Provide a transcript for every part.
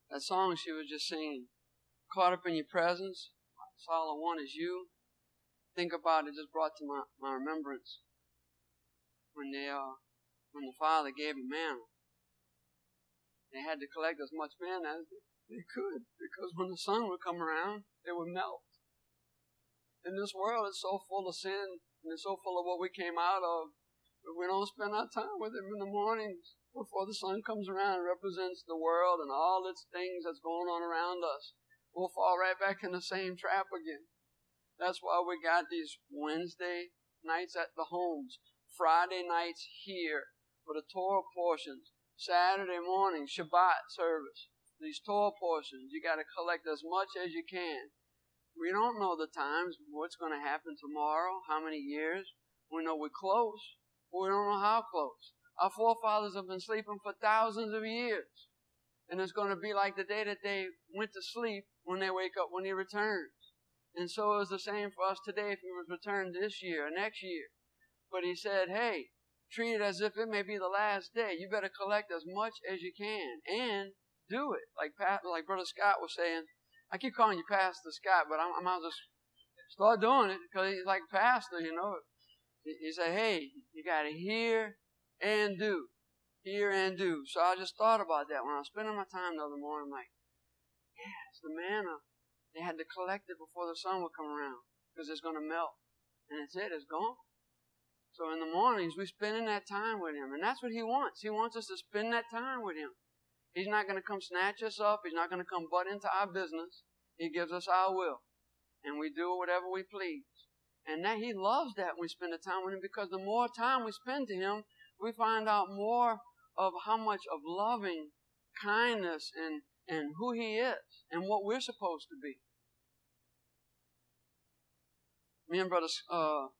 That song she was just singing, caught up in your presence, that's all I want is you. Think about it, just brought to my remembrance when the Father gave him manna. They had to collect as much manna as they could, because when the sun would come around, it would melt. And this world is so full of sin, and it's so full of what we came out of, but we don't spend our time with Him in the mornings before the sun comes around and represents the world and all its things that's going on around us. We'll fall right back in the same trap again. That's why we got these Wednesday nights at the homes, Friday nights here for the Torah portions, Saturday morning Shabbat service. These Torah portions, you got to collect as much as you can. We don't know the times, what's going to happen tomorrow, how many years. We know we're close, but we don't know how close. Our forefathers have been sleeping for thousands of years. And it's going to be like the day that they went to sleep when they wake up when He returns. And so it's the same for us today if He was returned this year or next year. But He said, hey, treat it as if it may be the last day. You better collect as much as you can and do it. Like Brother Scott was saying, I keep calling you Pastor Scott, but I might just start doing it because he's like Pastor, you know. He said, hey, you got to hear and do. Hear and do. So I just thought about that when I was spending my time the other morning. I'm like, yeah, it's the manna. They had to collect it before the sun would come around because it's going to melt. And it's gone. So in the mornings, we're spending that time with Him. And that's what He wants. He wants us to spend that time with Him. He's not going to come snatch us up. He's not going to come butt into our business. He gives us our will. And we do whatever we please. And that He loves that when we spend the time with Him, because the more time we spend to Him, we find out more of how much of loving kindness and who He is and what we're supposed to be. Me and Brother Scott,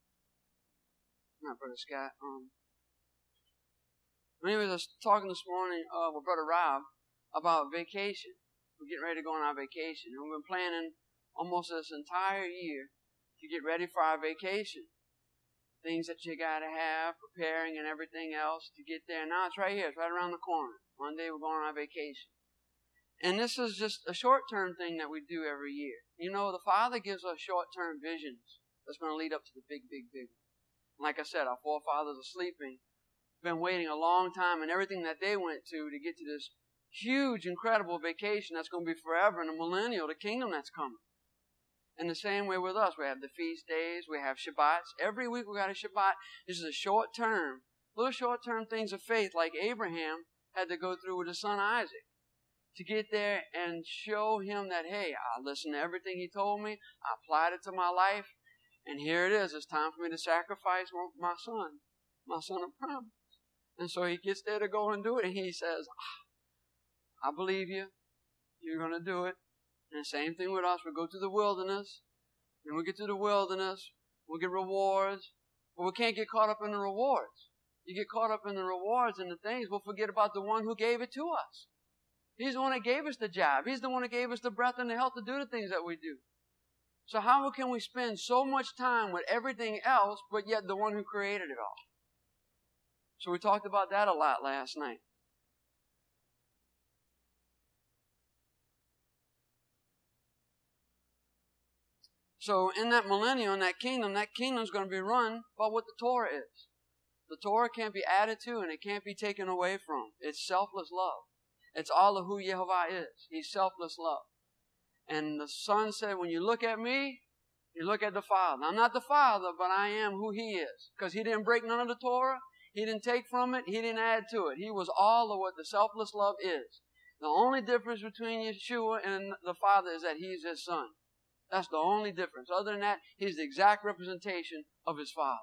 we were just talking this morning with Brother Rob about vacation. We're getting ready to go on our vacation. And we've been planning almost this entire year to get ready for our vacation. Things that you got to have, preparing and everything else to get there. Now it's right here. It's right around the corner. One day we're going on our vacation. And this is just a short-term thing that we do every year. You know, the Father gives us short-term visions that's going to lead up to the big, big, big one. Like I said, our forefathers are sleeping. Been waiting a long time, and everything that they went to get to this huge, incredible vacation that's going to be forever in the millennial, the kingdom that's coming. And the same way with us. We have the feast days. We have Shabbats. Every week we got a Shabbat. This is a short-term, little short-term things of faith like Abraham had to go through with his son Isaac to get there and show him that, hey, I listened to everything he told me. I applied it to my life. And here it is. It's time for me to sacrifice my son of promise. And so he gets there to go and do it. And he says, I believe you. You're going to do it. And the same thing with us. We go to the wilderness. And we get to the wilderness. We get rewards. But we can't get caught up in the rewards. You get caught up in the rewards and the things, we'll forget about the one who gave it to us. He's the one that gave us the job. He's the one that gave us the breath and the health to do the things that we do. So how can we spend so much time with everything else, but yet the one who created it all? So we talked about that a lot last night. So in that millennium, in that kingdom's going to be run by what the Torah is. The Torah can't be added to and it can't be taken away from. It's selfless love. It's all of who Yehovah is. He's selfless love. And the Son said, when you look at me, you look at the Father. I'm not the Father, but I am who He is. Because He didn't break none of the Torah. He didn't take from it. He didn't add to it. He was all of what the selfless love is. The only difference between Yeshua and the Father is that He's His Son. That's the only difference. Other than that, He's the exact representation of His Father.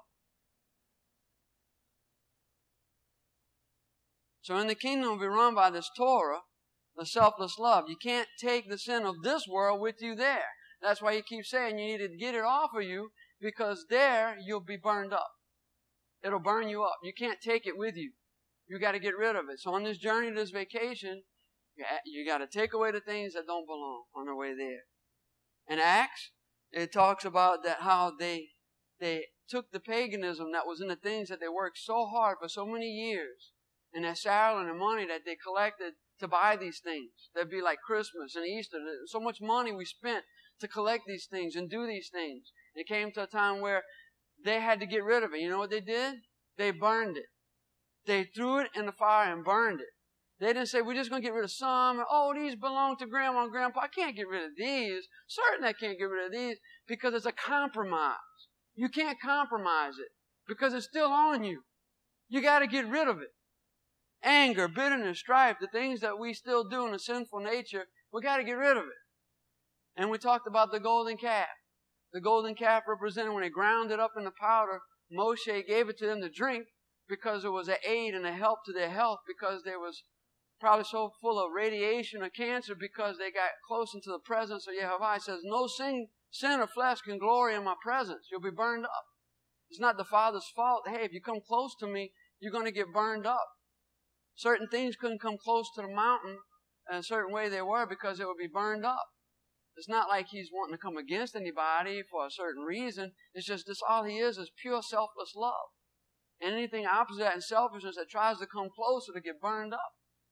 So in the kingdom will be run by this Torah, the selfless love. You can't take the sin of this world with you there. That's why He keeps saying you need to get it off of you, because there you'll be burned up. It'll burn you up. You can't take it with you. You got to get rid of it. So on this journey, this vacation, you got to take away the things that don't belong on the way there. In Acts, it talks about that how they took the paganism that was in the things that they worked so hard for so many years, and that salary and the money that they collected to buy these things. That'd be like Christmas and Easter. So much money we spent to collect these things and do these things. It came to a time where they had to get rid of it. You know what they did? They burned it. They threw it in the fire and burned it. They didn't say, we're just going to get rid of some. Oh, these belong to Grandma and Grandpa. I can't get rid of these. Certainly I can't get rid of these because it's a compromise. You can't compromise it because it's still on you. You got to get rid of it. Anger, bitterness, strife, the things that we still do in a sinful nature, we got to get rid of it. And we talked about the golden calf. The golden calf represented when they ground it up in the powder, Moshe gave it to them to drink because it was an aid and a help to their health, because they was probably so full of radiation or cancer because they got close into the presence of Yehovah. It says, no sin of flesh can glory in my presence. You'll be burned up. It's not the Father's fault. Hey, if you come close to me, you're going to get burned up. Certain things couldn't come close to the mountain in a certain way they were because it would be burned up. It's not like he's wanting to come against anybody for a certain reason. It's just this, all he is pure selfless love. And anything opposite that in selfishness that tries to come closer to get burned up.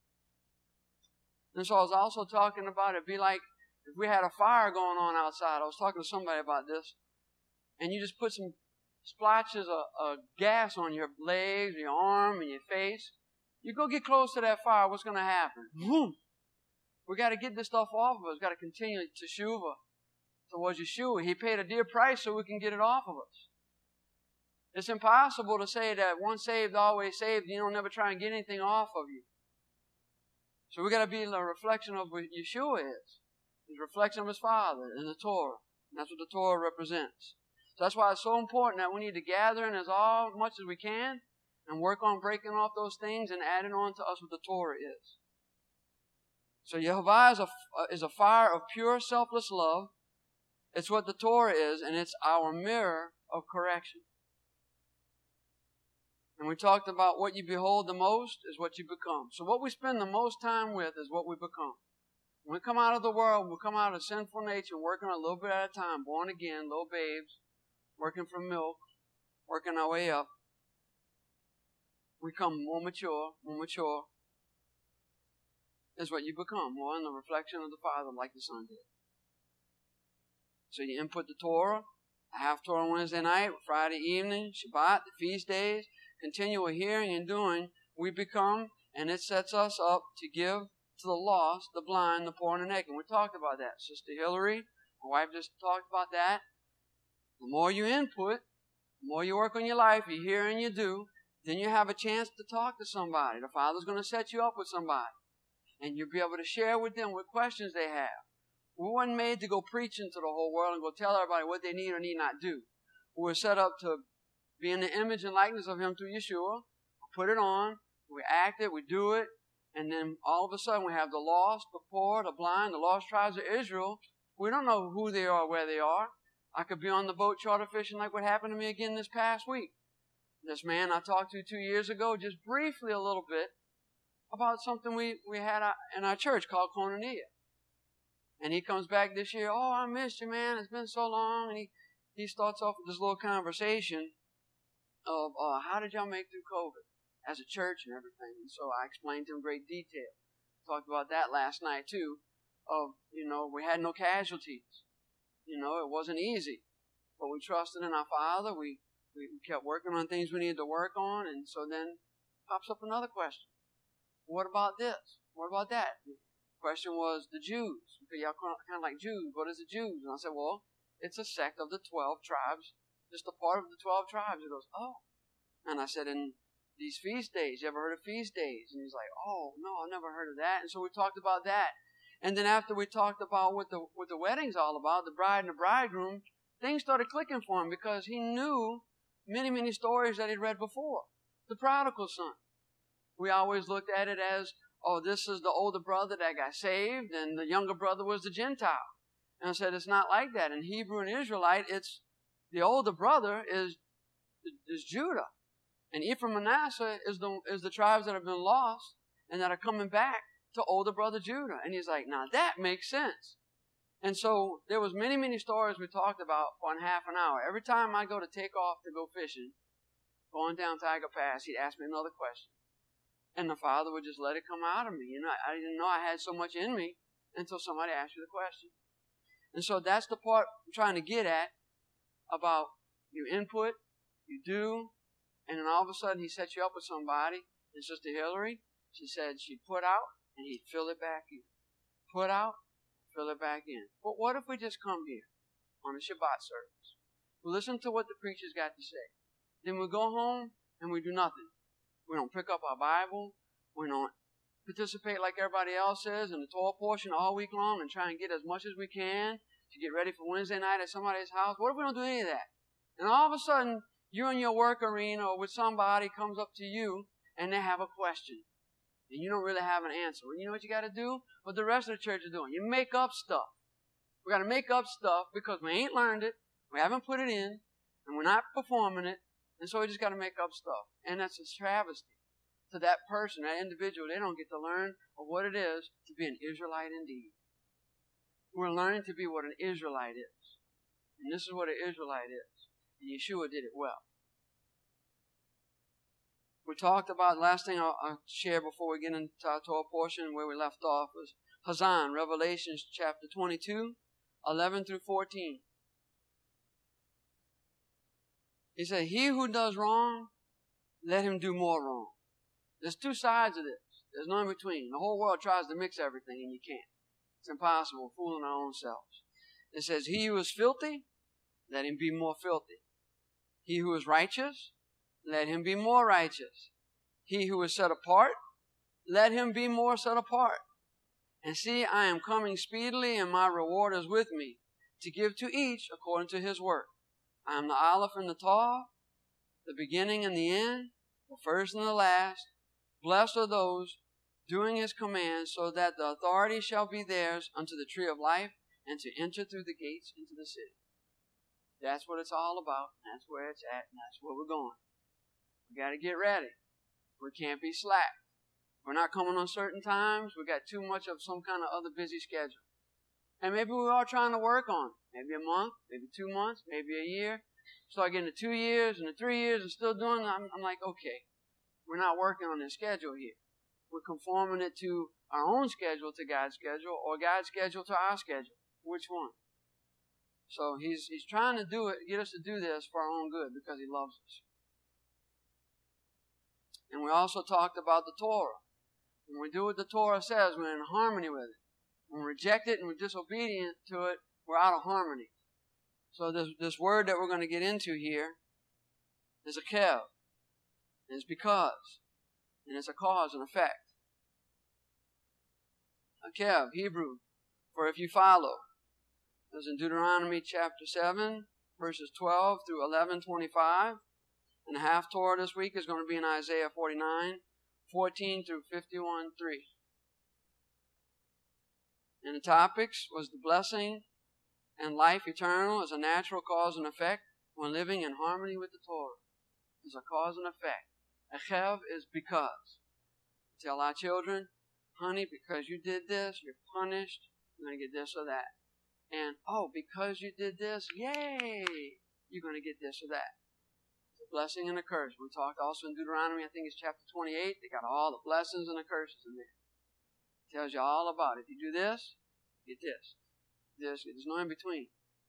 And so I was also talking about it'd be like if we had a fire going on outside. I was talking to somebody about this. And you just put some splotches of gas on your legs, your arm, and your face. You go get close to that fire, what's going to happen? Boom! We got to get this stuff off of us. We've got to continue to teshuva towards Yeshua. He paid a dear price so we can get it off of us. It's impossible to say that once saved, always saved. You don't never try and get anything off of you. So we got to be a reflection of what Yeshua is. He's a reflection of His Father in the Torah. And that's what the Torah represents. So that's why it's so important that we need to gather in as much as we can and work on breaking off those things and adding on to us what the Torah is. So Yehovah is a fire of pure, selfless love. It's what the Torah is, and it's our mirror of correction. And we talked about what you behold the most is what you become. So what we spend the most time with is what we become. When we come out of the world, we come out of sinful nature, working a little bit at a time, born again, little babes, working from milk, working our way up. We become more mature, is what you become, more in the reflection of the Father like the Son did. So you input the Torah, half Torah on Wednesday night, Friday evening, Shabbat, the feast days, continual hearing and doing, we become, and it sets us up to give to the lost, the blind, the poor, and the naked. And we talked about that. Sister Hillary, my wife just talked about that. The more you input, the more you work on your life, you hear and you do, then you have a chance to talk to somebody. The Father's going to set you up with somebody. And you'll be able to share with them what questions they have. We weren't made to go preach into the whole world and go tell everybody what they need or need not do. We were set up to be in the image and likeness of Him through Yeshua. We put it on, we act it, we do it, and then all of a sudden we have the lost, the poor, the blind, the lost tribes of Israel. We don't know who they are, where they are. I could be on the boat charter fishing like what happened to me again this past week. This man I talked to 2 years ago, just briefly a little bit, about something we had in our church called Koinonia. And he comes back this year, oh, I missed you, man. It's been so long. And he starts off with this little conversation of how did y'all make through COVID as a church and everything. And so I explained to him in great detail. Talked about that last night too. We had no casualties. It wasn't easy. But we trusted in our Father. We kept working on things we needed to work on. And so then pops up another question. What about this? What about that? The question was the Jews. Okay, y'all kind of like Jews. What is the Jews? And I said, well, it's a sect of the 12 tribes, just a part of the 12 tribes. He goes, oh. And I said, in these feast days, you ever heard of feast days? And he's like, oh, no, I've never heard of that. And so we talked about that. And then after we talked about what the wedding's all about, the bride and the bridegroom, things started clicking for him because he knew many, many stories that he'd read before. The prodigal son. We always looked at it as, oh, this is the older brother that got saved, and the younger brother was the Gentile. And I said, it's not like that. In Hebrew and Israelite, it's the older brother is Judah. And Ephraim and Manasseh is the tribes that have been lost and that are coming back to older brother Judah. And he's like, now that makes sense. And so there was many, many stories we talked about for half an hour. Every time I go to take off to go fishing, going down Tiger Pass, he'd ask me another question. And the Father would just let it come out of me. I didn't know I had so much in me until somebody asked you the question. And so that's the part I'm trying to get at about your input, you do, and then all of a sudden he sets you up with somebody. And Sister Hillary, she said she'd put out and he'd fill it back in. Put out, fill it back in. But what if we just come here on a Shabbat service? We listen to what the preacher's got to say. Then we go home and we do nothing. We don't pick up our Bible. We don't participate like everybody else is in the Torah portion all week long and try and get as much as we can to get ready for Wednesday night at somebody's house. What if we don't do any of that? And all of a sudden, you're in your work arena or with somebody comes up to you and they have a question. And you don't really have an answer. Well, you know what you got to do? What the rest of the church is doing. You make up stuff. We got to make up stuff because we ain't learned it. We haven't put it in. And we're not performing it. And so we just got to make up stuff. And that's a travesty to that person, that individual. They don't get to learn of what it is to be an Israelite indeed. We're learning to be what an Israelite is. And this is what an Israelite is. And Yeshua did it well. We talked about, last thing I'll share before we get into our Torah portion where we left off was Hazan, Revelation chapter 22, 11 through 14. He said, he who does wrong, let him do more wrong. There's two sides of this. There's no in between. The whole world tries to mix everything and you can't. It's impossible, fooling our own selves. It says, he who is filthy, let him be more filthy. He who is righteous, let him be more righteous. He who is set apart, let him be more set apart. And see, I am coming speedily, and my reward is with me, to give to each according to his work. I am the Aleph and the Tav, the beginning and the end, the first and the last. Blessed are those doing his commands, so that the authority shall be theirs unto the tree of life, and to enter through the gates into the city. That's what it's all about. That's where it's at, and that's where we're going. We got to get ready. We can't be slack. We're not coming on certain times. We got too much of some kind of other busy schedule. And maybe we're all trying to work on it. Maybe a month, maybe 2 months, maybe a year. Start getting to 2 years and to 3 years and still doing it. I'm like, okay, we're not working on this schedule here. We're conforming it to our own schedule to God's schedule or God's schedule to our schedule. Which one? So he's trying to do it, get us to do this for our own good because he loves us. And we also talked about the Torah. When we do what the Torah says, we're in harmony with it. When we reject it and we're disobedient to it, we're out of harmony. So this word that we're going to get into here is a kev. And it's because. And it's a cause and effect. A kev, Hebrew, for if you follow. It was in Deuteronomy chapter 7, verses 12 through 11:25. And the half Torah this week is going to be in Isaiah 49, 14 through 51:3. And the topics was the blessing and life eternal as a natural cause and effect when living in harmony with the Torah. There's a cause and effect. A chev is because. Tell our children, honey, because you did this, you're punished. You're going to get this or that. And, oh, because you did this, yay, you're going to get this or that. It's a blessing and a curse. We talked also in Deuteronomy, I think it's chapter 28. They got all the blessings and the curses in there. It tells you all about it. If you do this, get this. There's no in between.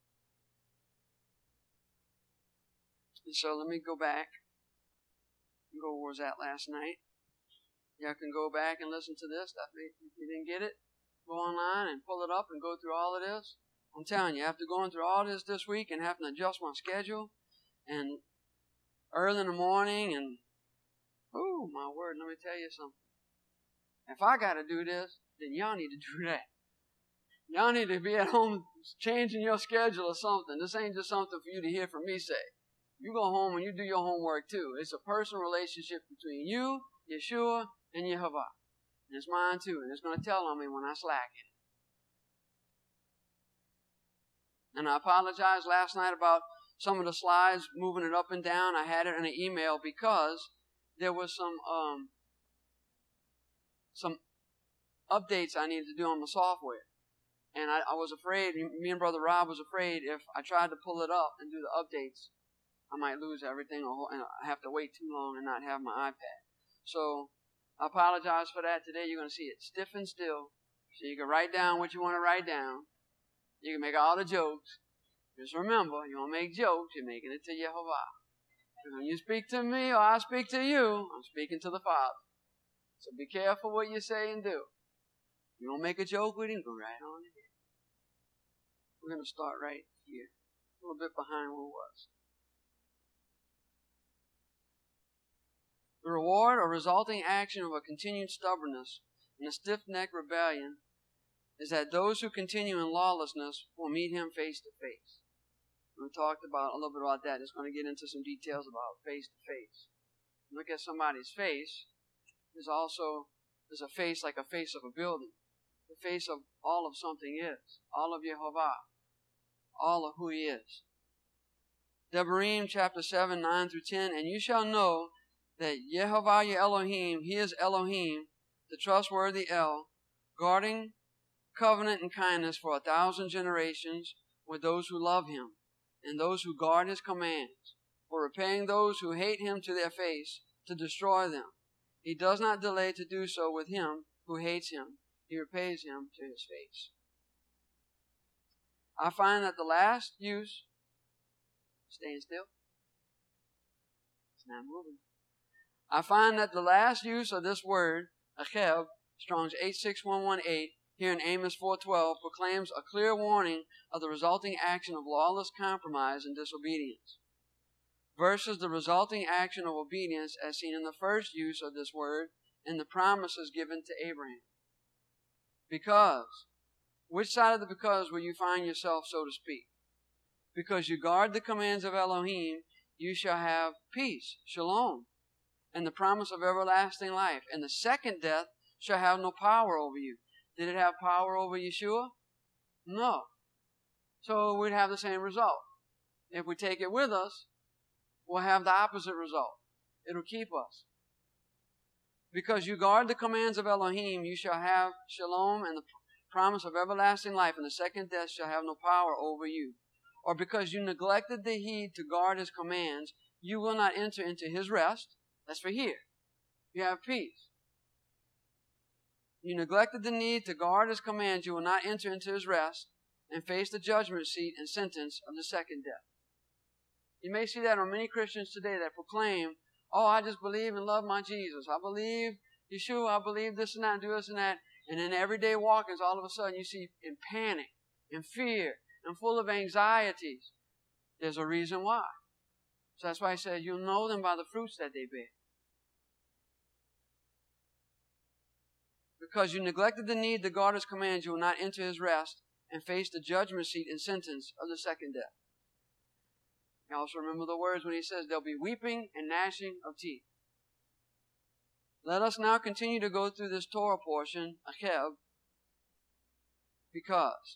And so let me go back and go where I was at last night. Y'all can go back and listen to this. If you didn't get it, go online and pull it up and go through all of this. I'm telling you, after going through all this week and having to adjust my schedule and early in the morning and, oh, my word, let me tell you something. If I got to do this, then y'all need to do that. Y'all need to be at home changing your schedule or something. This ain't just something for you to hear from me say. You go home and you do your homework too. It's a personal relationship between you, Yeshua, and Yehovah. And it's mine too. And it's going to tell on me when I slack it. And I apologize last night about some of the slides, moving it up and down. I had it in an email because there was some updates I needed to do on the software. And I was afraid, me and Brother Rob was afraid if I tried to pull it up and do the updates, I might lose everything and I have to wait too long and not have my iPad. So I apologize for that. Today you're going to see it stiff and still. So you can write down what you want to write down. You can make all the jokes. Just remember, you don't make jokes, you're making it to Yehovah. When you speak to me or I speak to you, I'm speaking to the Father. So be careful what you say and do. You don't make a joke with him, go right on ahead. We're going to start right here. A little bit behind where it was. The reward or resulting action of a continued stubbornness and a stiff-necked rebellion is that those who continue in lawlessness will meet him face to face. We talked about a little bit about that. It's going to get into some details about face to face. Look at somebody's face. There's a face like a face of a building. The face of all of something is. All of Yehovah. All of who he is. Devarim chapter 7, 9 through 10. And you shall know that Yehovah your Elohim, he is Elohim, the trustworthy El, guarding covenant and kindness for 1,000 generations with those who love him, and those who guard his commands, for repaying those who hate him to their face, to destroy them. He does not delay to do so with him who hates him. He repays him to his face. I find that the last use, staying still, it's not moving. I find that the last use of this word, acheb, Strong's 86118, here in Amos 4:12, proclaims a clear warning of the resulting action of lawless compromise and disobedience, versus the resulting action of obedience as seen in the first use of this word in the promises given to Abraham. Because, which side of the because will you find yourself, so to speak? Because you guard the commands of Elohim, you shall have peace, shalom, and the promise of everlasting life. And the second death shall have no power over you. Did it have power over Yeshua? No. So we'd have the same result. If we take it with us, we'll have the opposite result. It'll keep us. Because you guard the commands of Elohim, you shall have shalom and the promise of everlasting life, and the second death shall have no power over you. Or because you neglected the heed to guard his commands, you will not enter into his rest. That's for here. You have peace. You neglected the need to guard his commands, you will not enter into his rest and face the judgment seat and sentence of the second death. You may see that on many Christians today that proclaim, oh, I just believe and love my Jesus. I believe Yeshua, I believe this and that, do this and that. And in everyday walkings, all of a sudden you see in panic, in fear, and full of anxieties. There's a reason why. So that's why I said you'll know them by the fruits that they bear. Because you neglected the need to guard his commands, you will not enter his rest and face the judgment seat and sentence of the second death. You also remember the words when he says there'll be weeping and gnashing of teeth. Let us now continue to go through this Torah portion, acheb, because.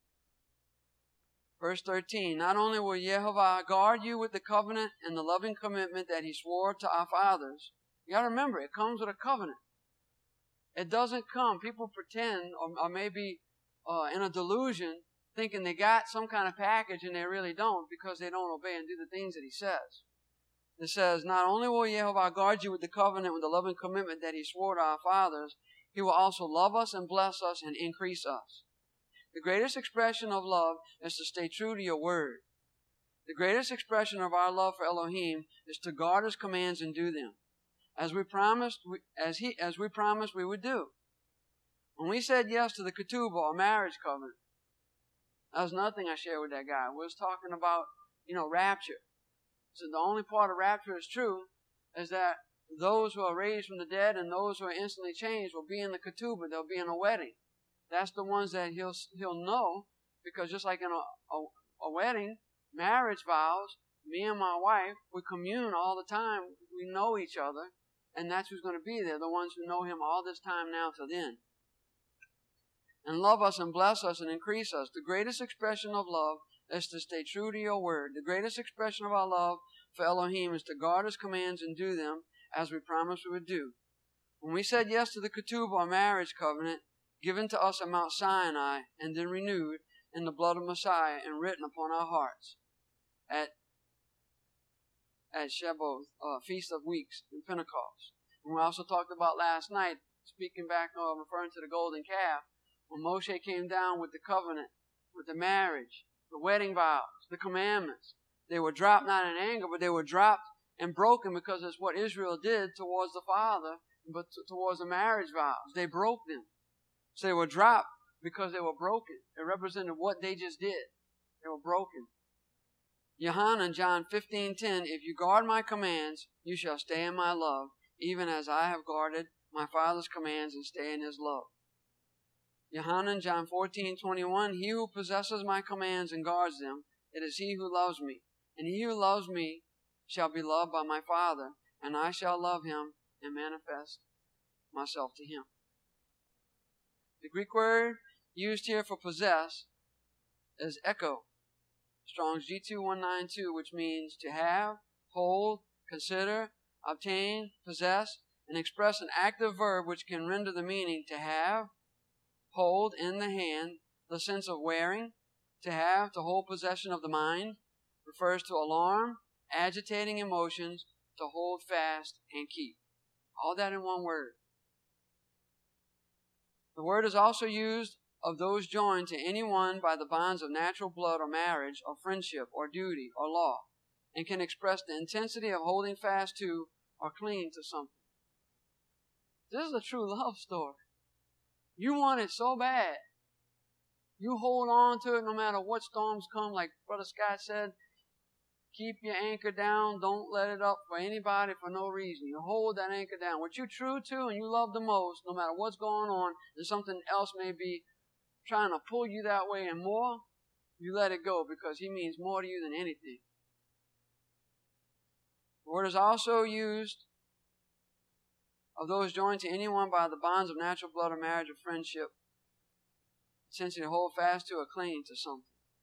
Verse 13, not only will Yehovah guard you with the covenant and the loving commitment that he swore to our fathers. You got to remember, it comes with a covenant. It doesn't come. People pretend or maybe in a delusion thinking they got some kind of package and they really don't because they don't obey and do the things that he says. It says, not only will Yehovah guard you with the covenant, with the loving commitment that he swore to our fathers, he will also love us and bless us and increase us. The greatest expression of love is to stay true to your word. The greatest expression of our love for Elohim is to guard his commands and do them, as we promised we would do. When we said yes to the ketubah, or marriage covenant, that was another thing I shared with that guy. We was talking about, rapture. So the only part of rapture is true is that those who are raised from the dead and those who are instantly changed will be in the ketubah. They'll be in a wedding. That's the ones that he'll know, because just like in a wedding, marriage vows, me and my wife, we commune all the time. We know each other, and that's who's going to be there, the ones who know him all this time now to then. And love us and bless us and increase us. The greatest expression of love is to stay true to your word. The greatest expression of our love for Elohim is to guard his commands and do them as we promised we would do. When we said yes to the ketubah, or marriage covenant, given to us at Mount Sinai and then renewed in the blood of Messiah and written upon our hearts at Shavuot, Feast of Weeks, and Pentecost. And we also talked about last night, speaking back, referring to the golden calf, when Moshe came down with the covenant, with the marriage, the wedding vows, the commandments. They were dropped not in anger, but they were dropped and broken because it's what Israel did towards the father, but towards the marriage vows. They broke them. So they were dropped because they were broken. It represented what they just did. They were broken. Yohanan, John 15:10, if you guard my commands, you shall stay in my love, even as I have guarded my Father's commands and stay in his love. Yohanan, John 14:21, he who possesses my commands and guards them, it is he who loves me. And he who loves me shall be loved by my Father, and I shall love him and manifest myself to him. The Greek word used here for possess is echo, Strong's G2192, which means to have, hold, consider, obtain, possess, and express an active verb which can render the meaning to have, hold in the hand, the sense of wearing, to have, to hold possession of the mind, refers to alarm, agitating emotions, to hold fast and keep. All that in one word. The word is also used of those joined to anyone by the bonds of natural blood or marriage or friendship or duty or law, and can express the intensity of holding fast to or clinging to something. This is a true love story. You want it so bad. You hold on to it no matter what storms come. Like Brother Scott said, keep your anchor down. Don't let it up for anybody for no reason. You hold that anchor down. What you're true to and you love the most, no matter what's going on, and something else may be trying to pull you that way and more, you let it go because he means more to you than anything. The word is also used of those joined to anyone by the bonds of natural blood or marriage or friendship, essentially to hold fast to or clinging to something.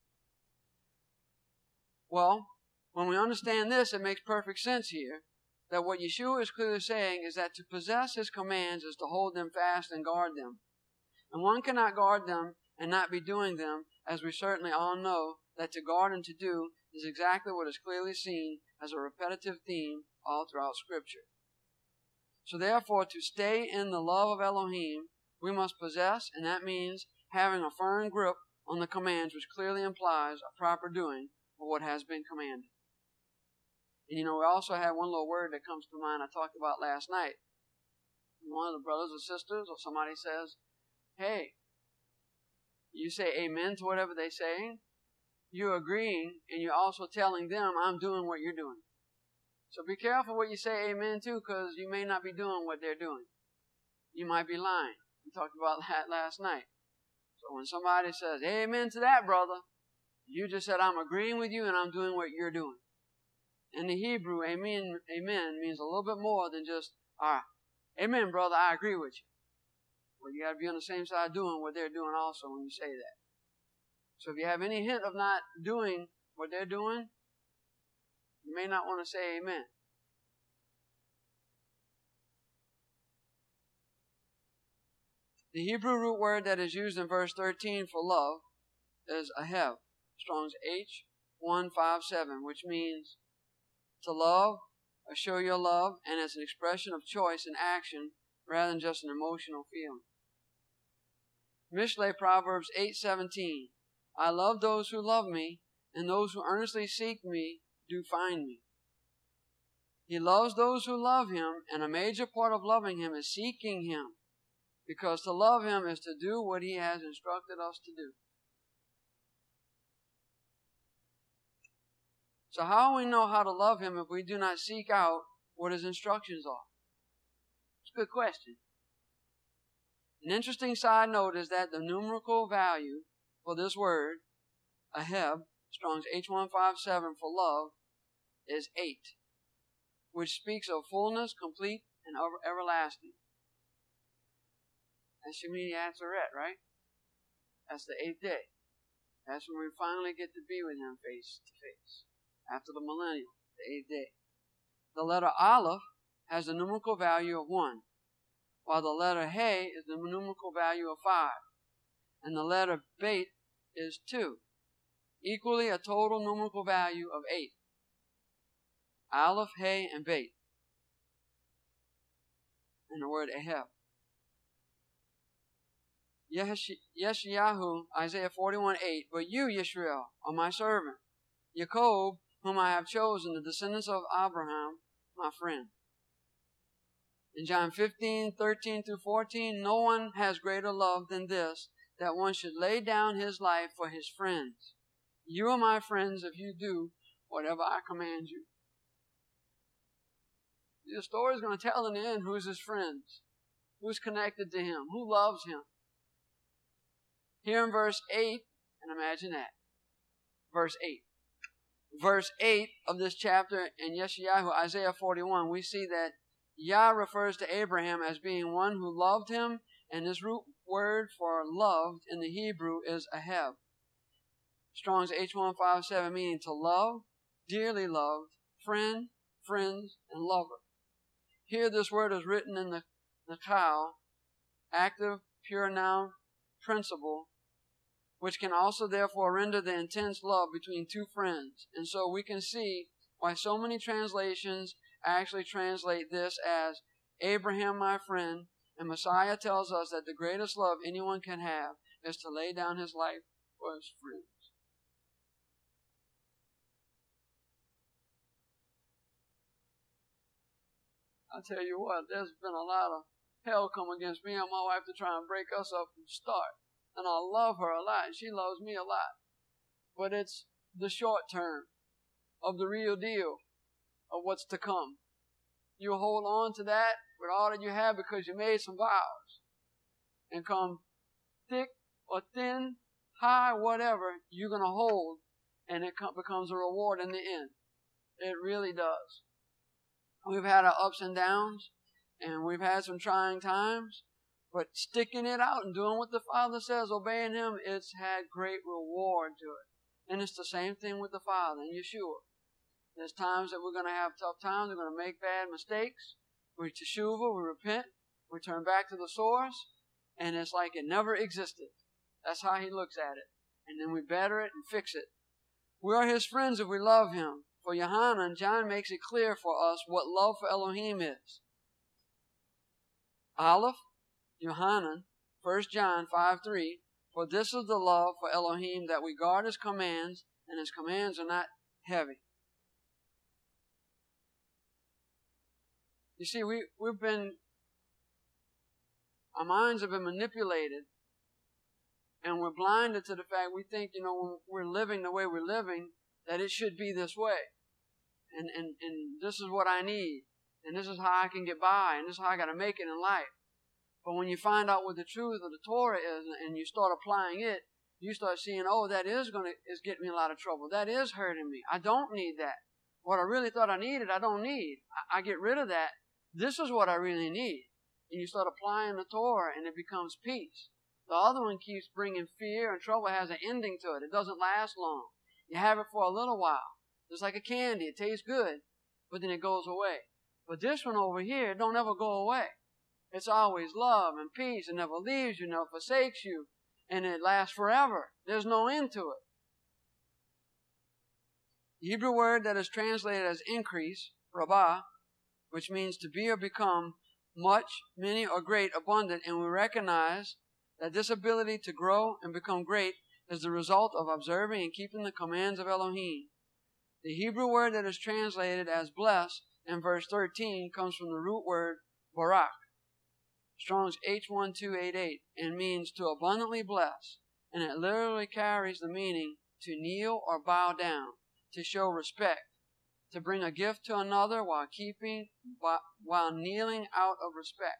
Well, when we understand this, it makes perfect sense here that what Yeshua is clearly saying is that to possess his commands is to hold them fast and guard them. And one cannot guard them and not be doing them, as we certainly all know that to guard and to do is exactly what is clearly seen as a repetitive theme all throughout Scripture. So therefore, to stay in the love of Elohim, we must possess, and that means having a firm grip on the commands, which clearly implies a proper doing of what has been commanded. And we also have one little word that comes to mind I talked about last night. One of the brothers or sisters or somebody says, hey, you say amen to whatever they're saying. You're agreeing, and you're also telling them, I'm doing what you're doing. So be careful what you say amen to, because you may not be doing what they're doing. You might be lying. We talked about that last night. So when somebody says, amen to that, brother, you just said, I'm agreeing with you and I'm doing what you're doing. In the Hebrew, amen means a little bit more than just, all right, amen, brother, I agree with you. Well, you got to be on the same side doing what they're doing also when you say that. So if you have any hint of not doing what they're doing, you may not want to say amen. The Hebrew root word that is used in verse 13 for love is ahev, Strong's H157, which means to love or show your love, and as an expression of choice and action rather than just an emotional feeling. Mishlei Proverbs 8:17, I love those who love me, and those who earnestly seek me do find me. He loves those who love him, and a major part of loving him is seeking him, because to love him is to do what he has instructed us to do. So how do we know how to love him if we do not seek out what his instructions are? It's a good question. An interesting side note is that the numerical value for this word, aheb, Strong's H157 for love, is 8, which speaks of fullness, complete, and everlasting. That's Shemini Atzeret, right? That's the 8th day. That's when we finally get to be with him face to face. After the millennium, the 8th day. The letter Aleph has the numerical value of 1, while the letter He is the numerical value of 5, and the letter Beit is 2, equally a total numerical value of 8. Aleph, He, and Beit. and the word Ahab. Yeshayahu, Isaiah 41:8. But you, Yisrael, are my servant. Jacob, whom I have chosen, the descendants of Abraham, my friend. In John 15:13-14, no one has greater love than this, that one should lay down his life for his friends. You are my friends if you do whatever I command you. The story is going to tell in the end who's his friends, who's connected to him, who loves him. Here in verse 8, and imagine that, verse 8. Verse 8 of this chapter in Yeshayahu, Isaiah 41, we see that Yah refers to Abraham as being one who loved him, and this root word for loved in the Hebrew is ahab. Strong's H157, meaning to love, dearly loved, friend, friends, and lover. Here this word is written in the Nakal, active, pure noun, principle, which can also therefore render the intense love between two friends. And so we can see why so many translations actually translate this as Abraham my friend, and Messiah tells us that the greatest love anyone can have is to lay down his life for his friends. I tell you what, there's been a lot of hell come against me and my wife to try and break us up from start. And I love her a lot, and she loves me a lot. But it's the short term of the real deal of what's to come. You hold on to that with all that you have because you made some vows. And come thick or thin, high, whatever, you're going to hold, and it becomes a reward in the end. It really does. We've had our ups and downs, and we've had some trying times, but sticking it out and doing what the Father says, obeying Him, it's had great reward to it. And it's the same thing with the Father and Yeshua. There's times that we're going to have tough times, we're going to make bad mistakes. We teshuva, we repent, we turn back to the source, and it's like it never existed. That's how He looks at it. And then we better it and fix it. We are His friends if we love Him. For Yohanan, John makes it clear for us what love for Elohim is. Aleph, Yohanan, 1 John 5:3. For this is the love for Elohim, that we guard His commands, and His commands are not heavy. You see, our minds have been manipulated, and we're blinded to the fact we think, when we're living the way we're living, that it should be this way. And this is what I need. And this is how I can get by. And this is how I got to make it in life. But when you find out what the truth of the Torah is and you start applying it, you start seeing, that is getting me in a lot of trouble. That is hurting me. I don't need that. What I really thought I needed, I don't need. I get rid of that. This is what I really need. And you start applying the Torah and it becomes peace. The other one keeps bringing fear and trouble. It has an ending to it. It doesn't last long. You have it for a little while. It's like a candy. It tastes good, but then it goes away. But this one over here, it don't ever go away. It's always love and peace. It never leaves you, never forsakes you, and it lasts forever. There's no end to it. The Hebrew word that is translated as increase, rabah, which means to be or become much, many, or great, abundant, and we recognize that this ability to grow and become great is the result of observing and keeping the commands of Elohim. The Hebrew word that is translated as bless in verse 13 comes from the root word barak, Strong's H1288, and means to abundantly bless, and it literally carries the meaning to kneel or bow down, to show respect, to bring a gift to another while kneeling out of respect.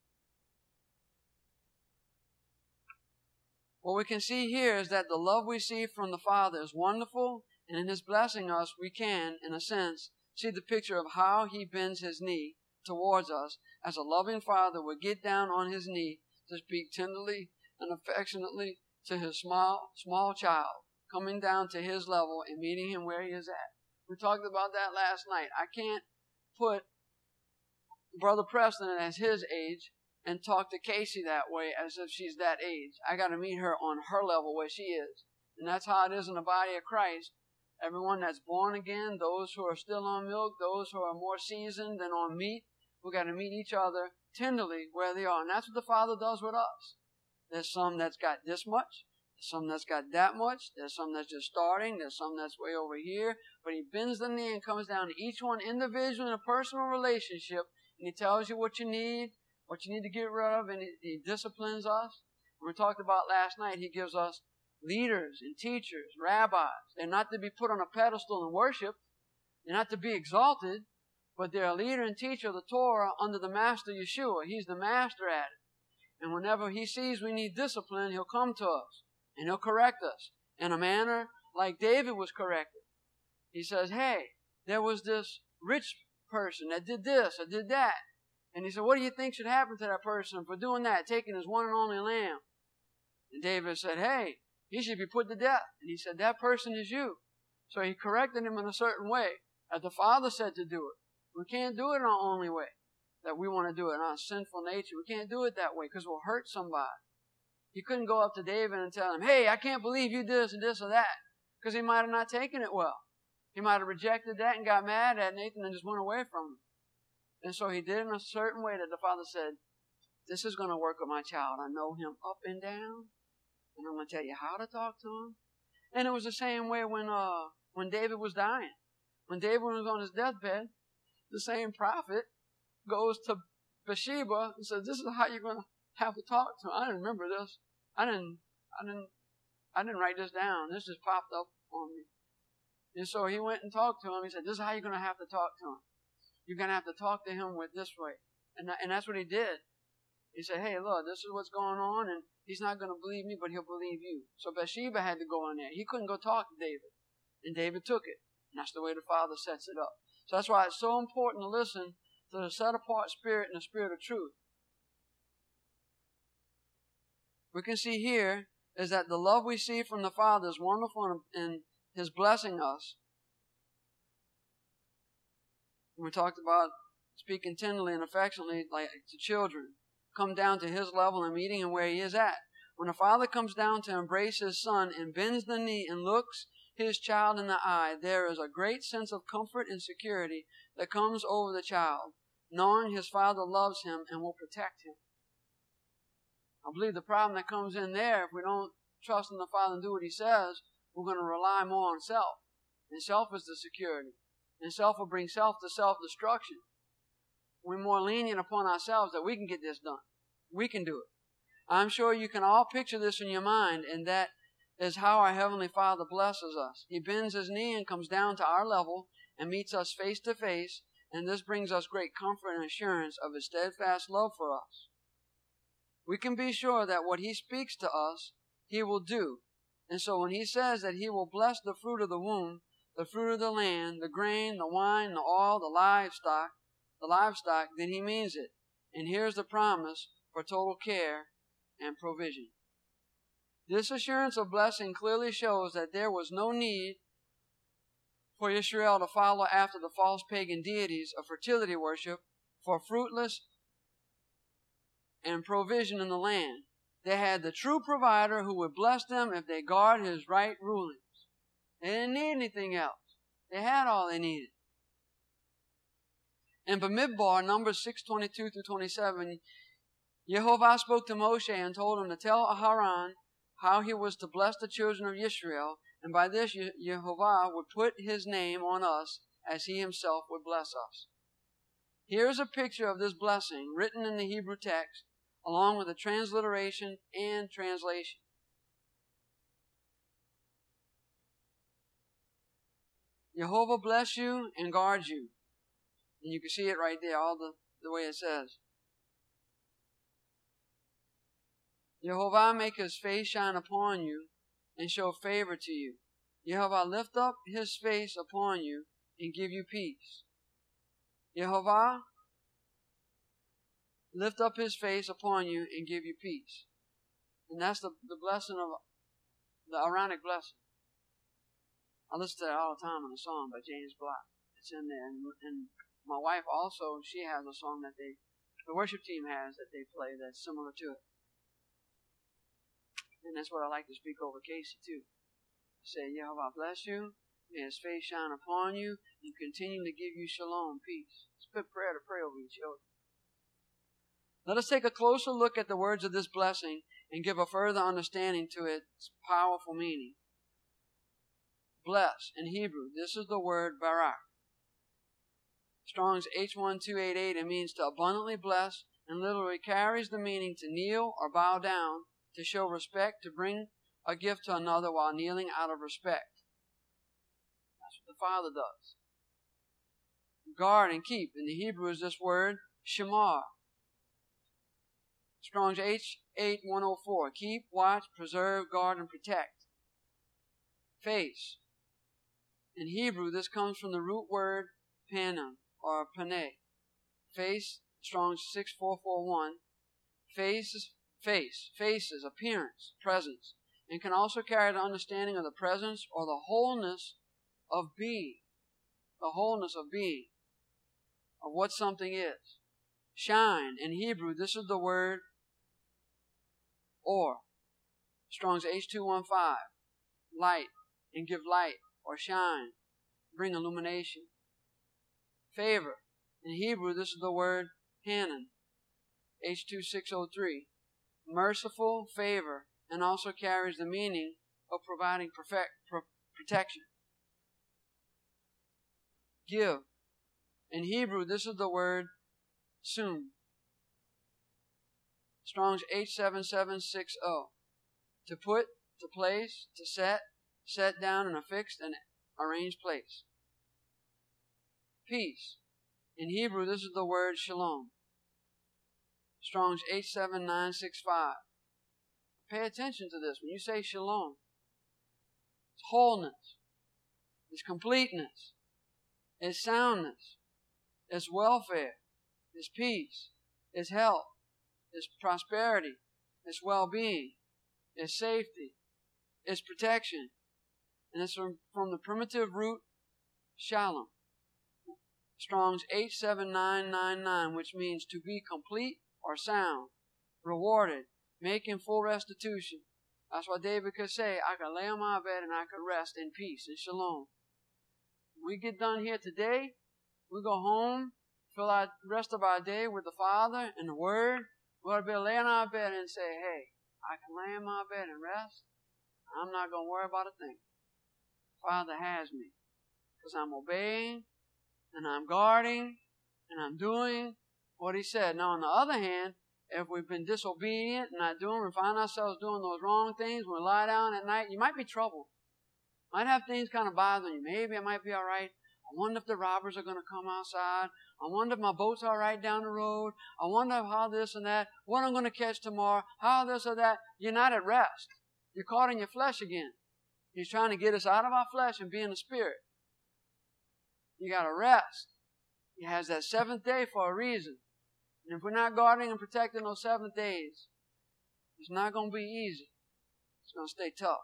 What we can see here is that the love we see from the Father is wonderful, and in His blessing us, we can, in a sense, see the picture of how He bends His knee towards us, as a loving Father would get down on His knee to speak tenderly and affectionately to His small child, coming down to His level and meeting Him where He is at. We talked about that last night. I can't put Brother Preston at his age and talk to Casey that way as if she's that age. I got to meet her on her level where she is. And that's how it is in the body of Christ. Everyone that's born again, those who are still on milk, those who are more seasoned than on meat, we got to meet each other tenderly where they are. And that's what the Father does with us. There's some that's got this much. There's some that's got that much. There's some that's just starting. There's some that's way over here. But He bends the knee and comes down to each one individually in a personal relationship. And He tells you what you need to get rid of, and He disciplines us. And we talked about last night, He gives us leaders and teachers, rabbis. They're not to be put on a pedestal and worshiped. They're not to be exalted, but they're a leader and teacher of the Torah under the Master Yeshua. He's the master at it. And whenever He sees we need discipline, He'll come to us and He'll correct us in a manner like David was corrected. He says, hey, there was this rich person that did this or did that. And he said, what do you think should happen to that person for doing that, taking his one and only lamb? And David said, hey, he should be put to death. And he said, that person is you. So he corrected him in a certain way, as the Father said to do it. We can't do it in our only way that we want to do it, in our sinful nature. We can't do it that way because we'll hurt somebody. He couldn't go up to David and tell him, hey, I can't believe you did this and this or that, because he might have not taken it well. He might have rejected that and got mad at Nathan and just went away from him. And so he did it in a certain way that the Father said, this is going to work with my child. I know him up and down, and I'm going to tell you how to talk to him. And it was the same way when David was dying. When David was on his deathbed, the same prophet goes to Bathsheba and says, this is how you're going to have to talk to him. I didn't remember this. I didn't write this down. This just popped up on me. And so he went and talked to him. He said, this is how you're going to have to talk to him. You're going to have to talk to him with this way. And that's what he did. He said, hey, look, this is what's going on, and he's not going to believe me, but he'll believe you. So Bathsheba had to go in there. He couldn't go talk to David. And David took it. And that's the way the Father sets it up. So that's why it's so important to listen to the set-apart spirit and the spirit of truth. We can see here is that the love we see from the Father is wonderful in His blessing us. And we talked about speaking tenderly and affectionately like to children. Come down to His level and meeting Him where He is at. When a father comes down to embrace his son and bends the knee and looks his child in the eye, there is a great sense of comfort and security that comes over the child, knowing his father loves him and will protect him. I believe the problem that comes in there, if we don't trust in the Father and do what He says, we're going to rely more on self. And self is the security. And self will bring self to self-destruction. We're more lenient upon ourselves that we can get this done. We can do it. I'm sure you can all picture this in your mind, and that is how our Heavenly Father blesses us. He bends His knee and comes down to our level and meets us face to face, and this brings us great comfort and assurance of His steadfast love for us. We can be sure that what He speaks to us, He will do. And so when He says that He will bless the fruit of the womb, the fruit of the land, the grain, the wine, the oil, the livestock, then He means it. And here's the promise for total care and provision. This assurance of blessing clearly shows that there was no need for Israel to follow after the false pagan deities of fertility worship for fruitless and provision in the land. They had the true provider who would bless them if they guard His right rulings. They didn't need anything else. They had all they needed. In Bamidbar, Numbers 6:22-27, Yehovah spoke to Moshe and told him to tell Aharon how he was to bless the children of Israel, and by this Yehovah would put His name on us as He Himself would bless us. Here is a picture of this blessing written in the Hebrew text, along with a transliteration and translation. Yehovah bless you and guard you. And you can see it right there, all the way it says. Yehovah make His face shine upon you and show favor to you. Yehovah lift up His face upon you and give you peace. Yehovah lift up His face upon you and give you peace. And that's the blessing of the Aaronic blessing. I listen to that all the time in a song by James Black. It's in there. And my wife also, she has a song that the worship team has that they play that's similar to it. And that's what I like to speak over Casey too. Say, Yehovah bless you, may His face shine upon you, and continue to give you shalom, peace. It's a good prayer to pray over your children. Let us take a closer look at the words of this blessing and give a further understanding to its powerful meaning. Bless, in Hebrew, this is the word barak. Strong's H1288, it means to abundantly bless, and literally carries the meaning to kneel or bow down, to show respect, to bring a gift to another while kneeling out of respect. That's what the Father does. Guard and keep, in the Hebrew is this word, shamar. Strong's H8104, keep, watch, preserve, guard, and protect. Face. In Hebrew, this comes from the root word panim, or paneh. Face, Strong's 6441. Faces, appearance, presence, and can also carry the understanding of the presence or the wholeness of being. The wholeness of being, of what something is. Shine, in Hebrew, this is the word or. Strong's H215, light, and give light, or shine, bring illumination. Favor, in Hebrew, this is the word hanan, H2603, merciful favor, and also carries the meaning of providing protection. Give, in Hebrew, this is the word sum. Strong's H7760, to put, to place, to set down in a fixed and arranged place. Peace, in Hebrew, this is the word shalom. Strong's H7965. Pay attention to this. When you say shalom, it's wholeness, it's completeness, it's soundness, it's welfare, it's peace, it's health, it's prosperity, it's well-being, it's safety, it's protection. And it's from the primitive root shalom. Strong's H7999, which means to be complete or sound, rewarded, making full restitution. That's why David could say, I could lay on my bed and I could rest in peace and shalom. When we get done here today, we go home, fill out the rest of our day with the Father and the Word. We ought to be able to lay on our bed and say, hey, I can lay in my bed and rest. I'm not going to worry about a thing. Father has me, because I'm obeying and I'm guarding and I'm doing what He said. Now, on the other hand, if we've been disobedient and not doing, we find ourselves doing those wrong things, when we lie down at night, you might be troubled. Might have things kind of bothering you. Maybe I might be all right. I wonder if the robbers are going to come outside. I wonder if my boat's all right down the road. I wonder how this and that, what I'm going to catch tomorrow, how this or that. You're not at rest. You're caught in your flesh again. He's trying to get us out of our flesh and be in the Spirit. You got to rest. He has that seventh day for a reason. And if we're not guarding and protecting those 7 days, it's not going to be easy. It's going to stay tough.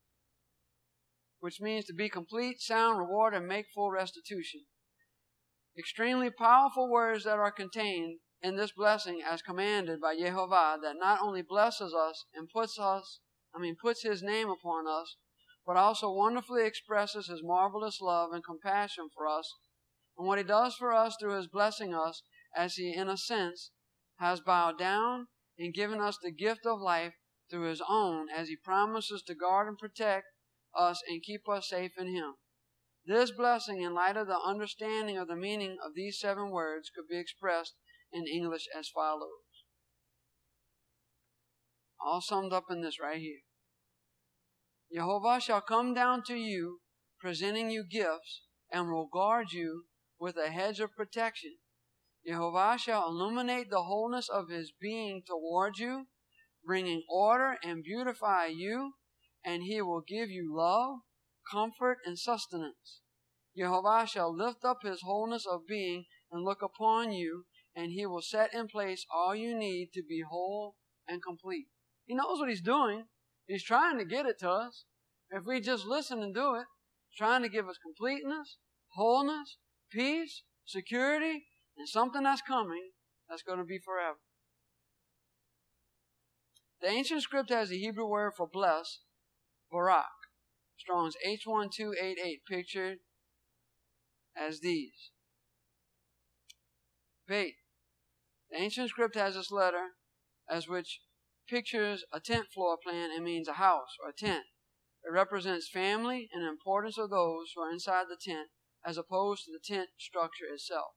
Which means to be complete, sound, reward, and make full restitution. Extremely powerful words that are contained in this blessing as commanded by Yehovah, that not only blesses us and puts His name upon us, but also wonderfully expresses His marvelous love and compassion for us, and what He does for us through His blessing us, as He, in a sense, has bowed down and given us the gift of life through His own, as He promises to guard and protect us and keep us safe in Him. This blessing, in light of the understanding of the meaning of these 7 words, could be expressed in English as follows. All summed up in this right here. Yehovah shall come down to you, presenting you gifts, and will guard you with a hedge of protection. Yehovah shall illuminate the wholeness of His being toward you, bringing order and beautify you, and He will give you love, comfort, and sustenance. Yehovah shall lift up His wholeness of being and look upon you, and He will set in place all you need to be whole and complete. He knows what He's doing. He's trying to get it to us. If we just listen and do it, He's trying to give us completeness, wholeness, peace, security, and something that's coming that's going to be forever. The ancient script has the Hebrew word for bless, barak. Strong's H1288, pictured as these. Bait. The ancient script has this letter as which pictures a tent floor plan and means a house or a tent. It represents family and the importance of those who are inside the tent as opposed to the tent structure itself.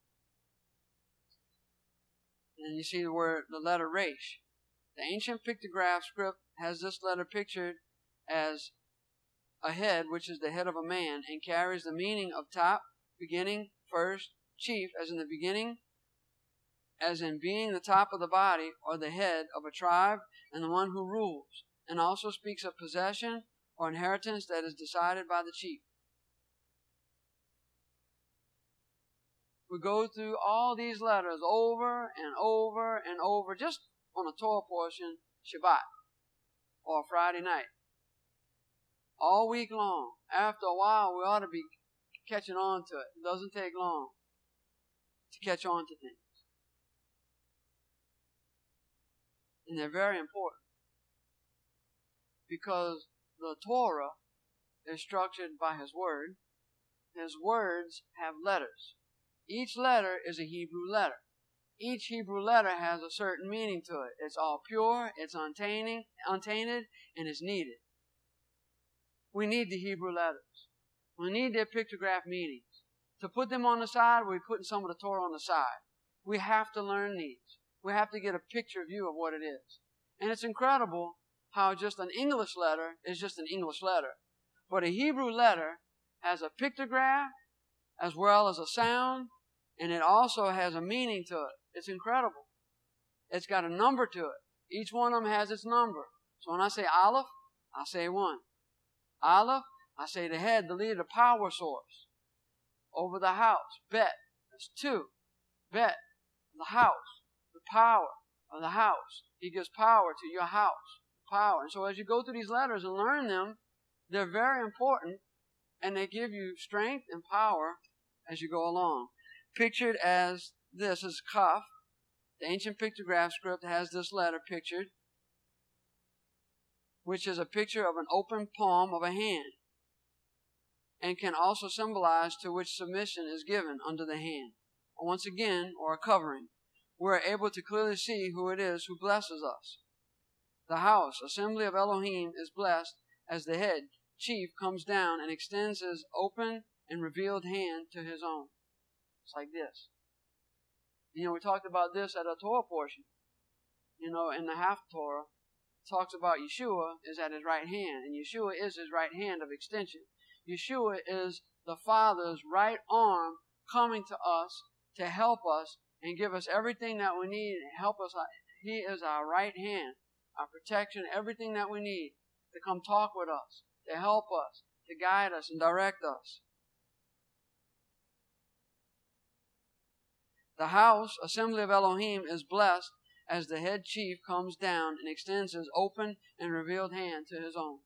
And you see the letter Resh. The ancient pictograph script has this letter pictured as a head, which is the head of a man, and carries the meaning of top, beginning, first, chief, as in the beginning, as in being the top of the body or the head of a tribe and the one who rules, and also speaks of possession or inheritance that is decided by the chief. We go through all these letters over and over and over, just on a Torah portion, Shabbat, or Friday night. All week long. After a while, we ought to be catching on to it. It doesn't take long to catch on to things. And they're very important. Because the Torah is structured by His Word. His words have letters. Each letter is a Hebrew letter. Each Hebrew letter has a certain meaning to it. It's all pure, it's untainted, and it's needed. We need the Hebrew letters. We need their pictograph meanings. To put them on the side, we're putting some of the Torah on the side. We have to learn these. We have to get a picture view of what it is. And it's incredible how just an English letter is just an English letter. But a Hebrew letter has a pictograph as well as a sound, and it also has a meaning to it. It's incredible. It's got a number to it. Each one of them has its number. So when I say Aleph, I say 1. Aleph, I say the head, the leader, the power source. Over the house, Bet, that's 2. Bet, the house, the power of the house. He gives power to your house, power. And so as you go through these letters and learn them, they're very important, and they give you strength and power as you go along. Pictured as this is Kaf. The ancient pictograph script has this letter pictured, which is a picture of an open palm of a hand, and can also symbolize to which submission is given under the hand, or once again, or a covering. We're able to clearly see who it is who blesses us. The house, assembly of Elohim, is blessed as the head, chief, comes down and extends his open and revealed hand to his own. It's like this. We talked about this at a Torah portion. In the half Torah, it talks about Yeshua is at his right hand, and Yeshua is his right hand of extension. Yeshua is the Father's right arm coming to us to help us and give us everything that we need and help us. He is our right hand, our protection, everything that we need to come talk with us, to help us, to guide us and direct us. The house, assembly of Elohim, is blessed as the head chief comes down and extends his open and revealed hand to his own.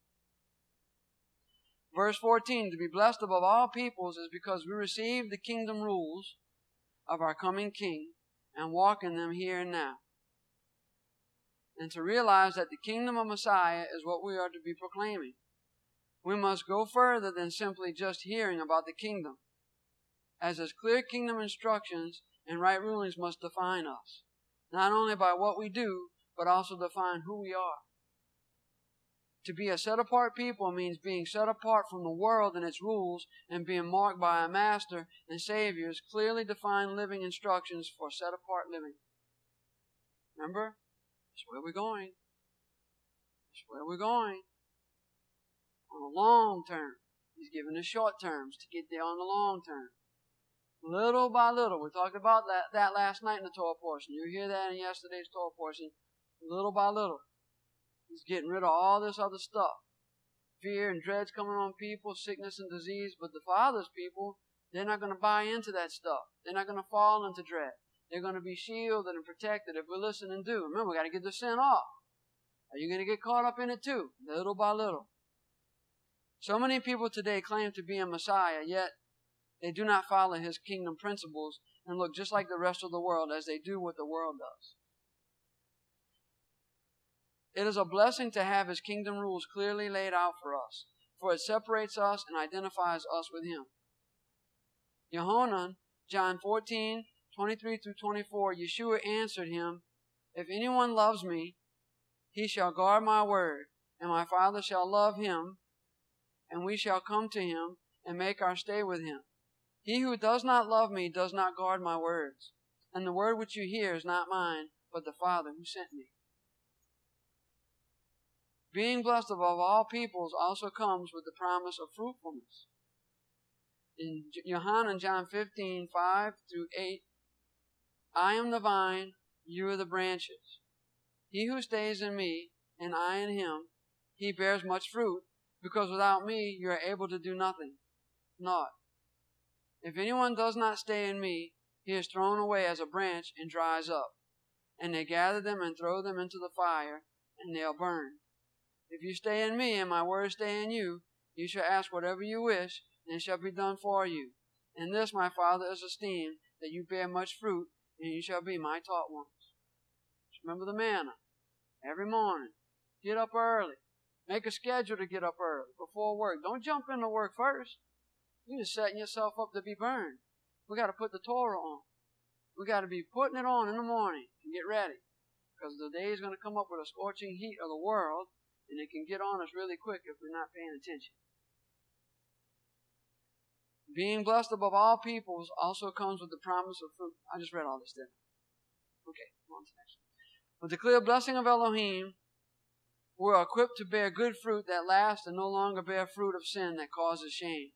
Verse 14, to be blessed above all peoples is because we receive the kingdom rules of our coming King and walk in them here and now. And to realize that the kingdom of Messiah is what we are to be proclaiming. We must go further than simply just hearing about the kingdom, as His clear kingdom instructions and right rulings must define us, not only by what we do, but also define who we are. To be a set-apart people means being set apart from the world and its rules and being marked by a Master and Savior's clearly defined living instructions for set-apart living. Remember? That's where we're going. That's where we're going. On the long term. He's giving us short terms to get there on the long term. Little by little. We talked about that last night in the Torah portion. You hear that in yesterday's Torah portion. Little by little. He's getting rid of all this other stuff. Fear and dread's coming on people, sickness and disease. But the Father's people, they're not going to buy into that stuff. They're not going to fall into dread. They're going to be shielded and protected if we listen and do. Remember, we got to get the sin off. Are you going to get caught up in it too? Little by little. So many people today claim to be a Messiah, yet they do not follow His kingdom principles and look just like the rest of the world as they do what the world does. It is a blessing to have His kingdom rules clearly laid out for us, for it separates us and identifies us with Him. Yohanan, John 14, 23 through 24, Yeshua answered him, "If anyone loves me, he shall guard my word, and my Father shall love him, and we shall come to him and make our stay with him. He who does not love me does not guard my words, and the word which you hear is not mine, but the Father who sent me." Being blessed above all peoples also comes with the promise of fruitfulness. In John 15, 5 through 8, "I am the vine, you are the branches. He who stays in me, and I in him, he bears much fruit, because without me you are able to do nothing. Naught. If anyone does not stay in me, he is thrown away as a branch and dries up. And they gather them and throw them into the fire, and they are burned. If you stay in me, and my words stay in you, you shall ask whatever you wish, and it shall be done for you. In this my Father is esteemed, that you bear much fruit, and you shall be my taught ones." Remember the manna. Every morning, get up early. Make a schedule to get up early before work. Don't jump into work first. You're just setting yourself up to be burned. We got to put the Torah on. We got to be putting it on in the morning and get ready, because the day is going to come up with a scorching heat of the world, and it can get on us really quick if we're not paying attention. Being blessed above all peoples also comes with the promise of fruit. I just read all this, didn't I? Okay, on to the next one. With the clear blessing of Elohim, we are equipped to bear good fruit that lasts and no longer bear fruit of sin that causes shame.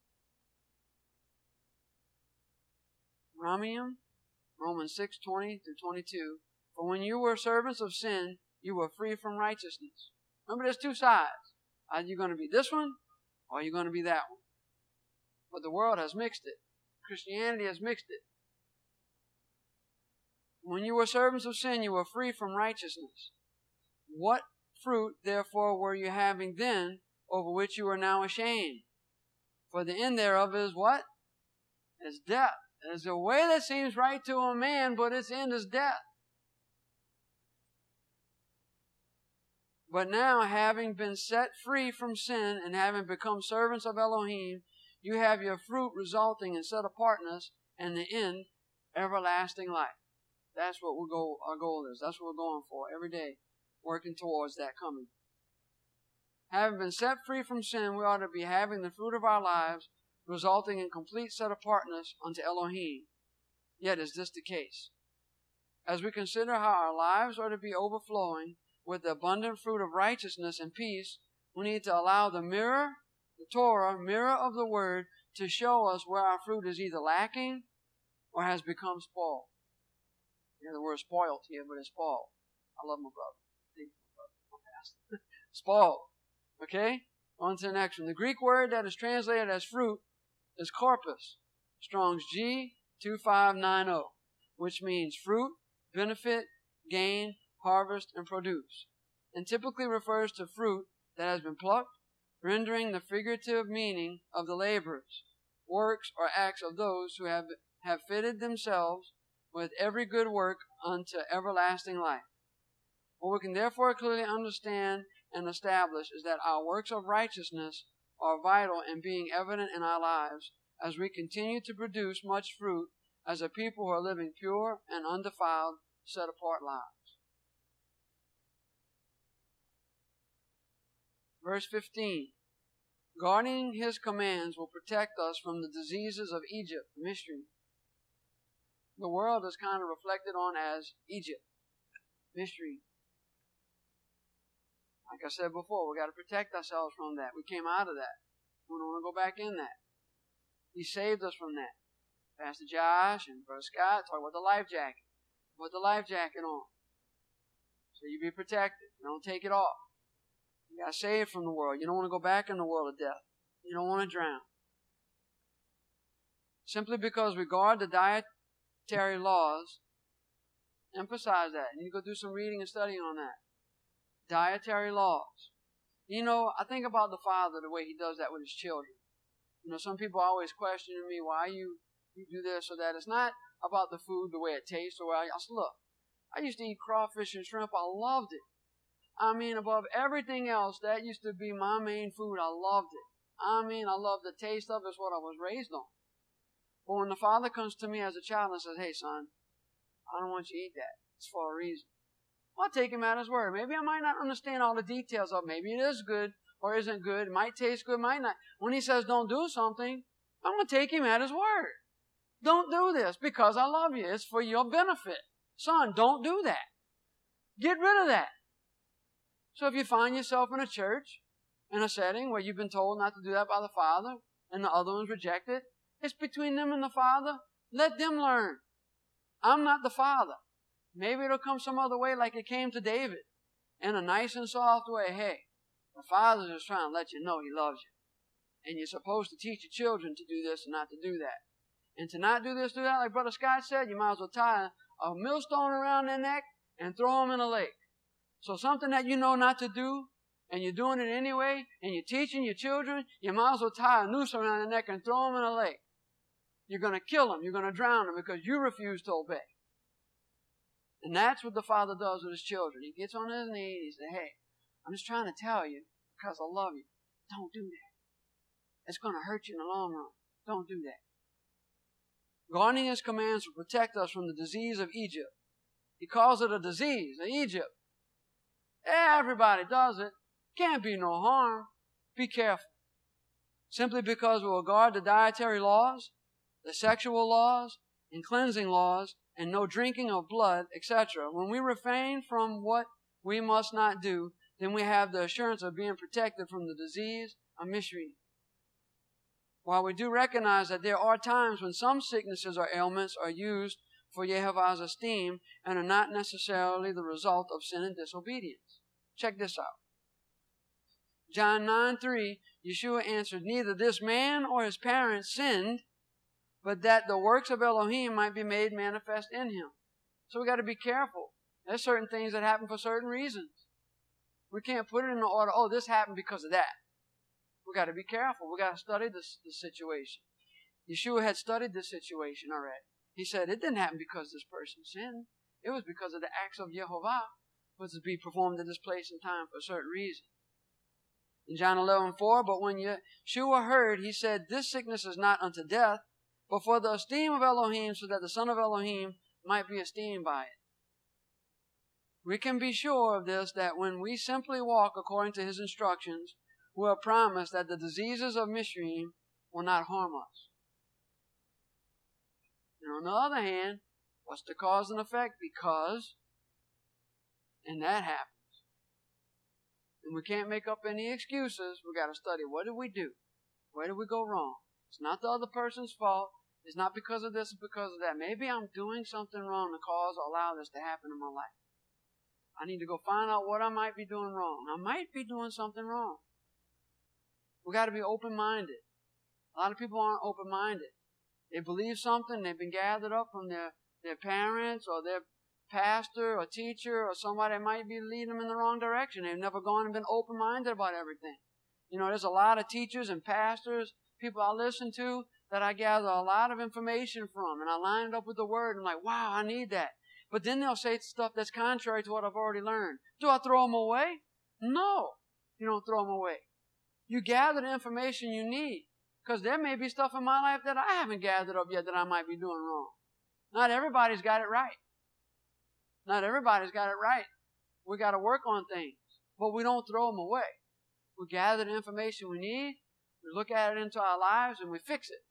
Romans 6:20 through 22. "For when you were servants of sin, you were free from righteousness." Remember, there's two sides. Are you going to be this one, or are you going to be that one? But the world has mixed it. Christianity has mixed it. "When you were servants of sin, you were free from righteousness. What fruit, therefore, were you having then, over which you are now ashamed? For the end thereof is" what? "Is death." There's a way that seems right to a man, but its end is death. "But now, having been set free from sin and having become servants of Elohim, you have your fruit resulting in set apartness, and the end, everlasting life." That's what our goal is. That's what we're going for every day, working towards that coming. Having been set free from sin, we ought to be having the fruit of our lives resulting in complete set apartness unto Elohim. Yet is this the case? As we consider how our lives are to be overflowing with the abundant fruit of righteousness and peace, we need to allow the mirror, the Torah, mirror of the Word, to show us where our fruit is either lacking or has become spoiled. You know the word spoiled here, but it's spoiled. I love my brother. Spoiled. Okay? On to the next one. The Greek word that is translated as fruit is karpos, Strong's G 2590, which means fruit, benefit, gain, harvest, and produce, and typically refers to fruit that has been plucked, rendering the figurative meaning of the laborers, works, or acts of those who have fitted themselves with every good work unto everlasting life. What we can therefore clearly understand and establish is that our works of righteousness are vital in being evident in our lives as we continue to produce much fruit as a people who are living pure and undefiled, set-apart lives. Verse 15. Guarding His commands will protect us from the diseases of Egypt. Mystery. The world is kind of reflected on as Egypt. Mystery. Like I said before, we got to protect ourselves from that. We came out of that. We don't want to go back in that. He saved us from that. Pastor Josh and Brother Scott talk about the life jacket. Put the life jacket on, so you be protected. You don't take it off. You got saved from the world. You don't want to go back in the world of death. You don't want to drown. Simply because we guard the dietary laws, emphasize that. You need to go do some reading and studying on that. Dietary laws. You know, I think about the Father, the way He does that with His children. You know, some people always question me why you do this or that. It's not about the food, the way it tastes, or I said, look, I used to eat crawfish and shrimp. I loved it. I mean, above everything else, that used to be my main food. I loved it. I mean, I loved the taste of it. It's what I was raised on. But when the Father comes to me as a child and says, hey, son, I don't want you to eat that. It's for a reason. I'll take him at his word. Maybe I might not understand all the details of it. Maybe it is good or isn't good. It might taste good, might not. When he says don't do something, I'm going to take him at his word. Don't do this because I love you. It's for your benefit. Son, don't do that. Get rid of that. So if you find yourself in a church, in a setting where you've been told not to do that by the Father, and the other ones reject it, it's between them and the Father. Let them learn. I'm not the Father. Maybe it'll come some other way like it came to David. In a nice and soft way. Hey, the Father's just trying to let you know He loves you. And you're supposed to teach your children to do this and not to do that. And to not do this, do that, like Brother Scott said, you might as well tie a millstone around their neck and throw them in a lake. So something that you know not to do, and you're doing it anyway, and you're teaching your children, you might as well tie a noose around their neck and throw them in a lake. You're going to kill them. You're going to drown them because you refuse to obey. And that's what the Father does with His children. He gets on His knees and He says, hey, I'm just trying to tell you because I love you. Don't do that. It's going to hurt you in the long run. Don't do that. Guarding His commands will protect us from the disease of Egypt. He calls it a disease of Egypt. Everybody does it. Can't be no harm. Be careful. Simply because we will guard the dietary laws, the sexual laws, and cleansing laws, and no drinking of blood, etc. When we refrain from what we must not do, then we have the assurance of being protected from the disease of Mishri. While we do recognize that there are times when some sicknesses or ailments are used for Yehovah's esteem and are not necessarily the result of sin and disobedience. Check this out. John 9:3, Yeshua answered, neither this man or his parents sinned, but that the works of Elohim might be made manifest in him. So we got to be careful. There's certain things that happen for certain reasons. We can't put it in the order, oh, this happened because of that. We got to be careful. We got to study this situation. Yeshua had studied this situation already. He said it didn't happen because this person sinned. It was because of the acts of Yehovah was to be performed in this place and time for a certain reason. In John 11:4, but when Yeshua heard, he said, this sickness is not unto death, but for the esteem of Elohim, so that the Son of Elohim might be esteemed by it. We can be sure of this, that when we simply walk according to His instructions, we are promised that the diseases of Mishrim will not harm us. And on the other hand, what's the cause and effect? Because, and that happens. And we can't make up any excuses. We got to study. What did we do? Where did we go wrong? It's not the other person's fault. It's not because of this or because of that. Maybe I'm doing something wrong to cause or allow this to happen in my life. I need to go find out what I might be doing wrong. I might be doing something wrong. We got to be open-minded. A lot of people aren't open-minded. They believe something. They've been gathered up from their parents or their pastor or teacher or somebody that might be leading them in the wrong direction. They've never gone and been open-minded about everything. You know, there's a lot of teachers and pastors, people I listen to, that I gather a lot of information from, and I line it up with the Word, and I'm like, wow, I need that. But then they'll say stuff that's contrary to what I've already learned. Do I throw them away? No. You don't throw them away. You gather the information you need, because there may be stuff in my life that I haven't gathered up yet that I might be doing wrong. Not everybody's got it right. Not everybody's got it right. We got to work on things, but we don't throw them away. We gather the information we need, we look at it into our lives, and we fix it.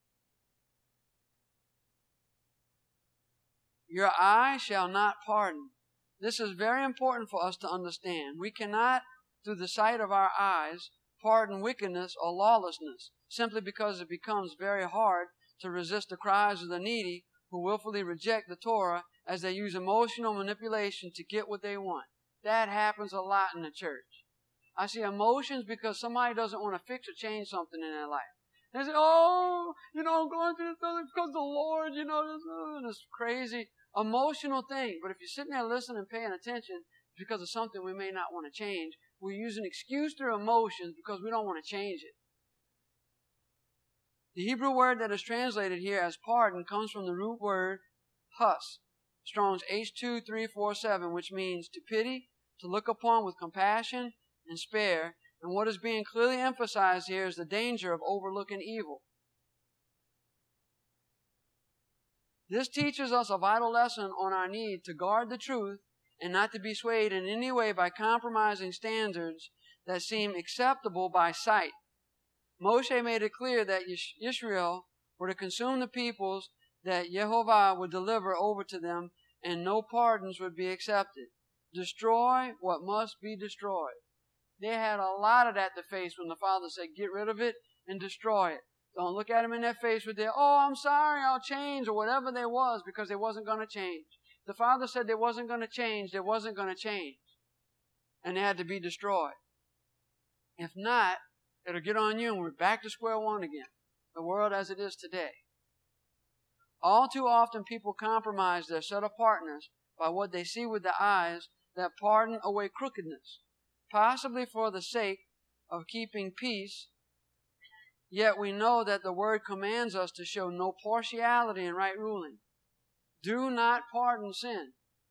Your eye shall not pardon. This is very important for us to understand. We cannot, through the sight of our eyes, pardon wickedness or lawlessness, simply because it becomes very hard to resist the cries of the needy who willfully reject the Torah as they use emotional manipulation to get what they want. That happens a lot in the church. I see emotions because somebody doesn't want to fix or change something in their life. They say, oh, I'm going through this because the Lord, this crazy emotional thing. But if you're sitting there listening and paying attention, it's because of something we may not want to change. We use an excuse through emotions because we don't want to change it. The Hebrew word that is translated here as pardon comes from the root word hus, Strong's H2347, which means to pity, to look upon with compassion, and spare. And what is being clearly emphasized here is the danger of overlooking evil. This teaches us a vital lesson on our need to guard the truth and not to be swayed in any way by compromising standards that seem acceptable by sight. Moshe made it clear that Israel were to consume the peoples that Jehovah would deliver over to them, and no pardons would be accepted. Destroy what must be destroyed. They had a lot of that to face when the Father said, get rid of it and destroy it. Don't look at them in their face with their, oh, I'm sorry, I'll change, or whatever they was, because they wasn't going to change. The Father said they wasn't going to change, they wasn't going to change. And they had to be destroyed. If not, it'll get on you and we're back to square one again. The world as it is today. All too often people compromise their set of partners by what they see with their eyes that pardon away crookedness, possibly for the sake of keeping peace. Yet we know that the Word commands us to show no partiality in right ruling. Do not pardon sin.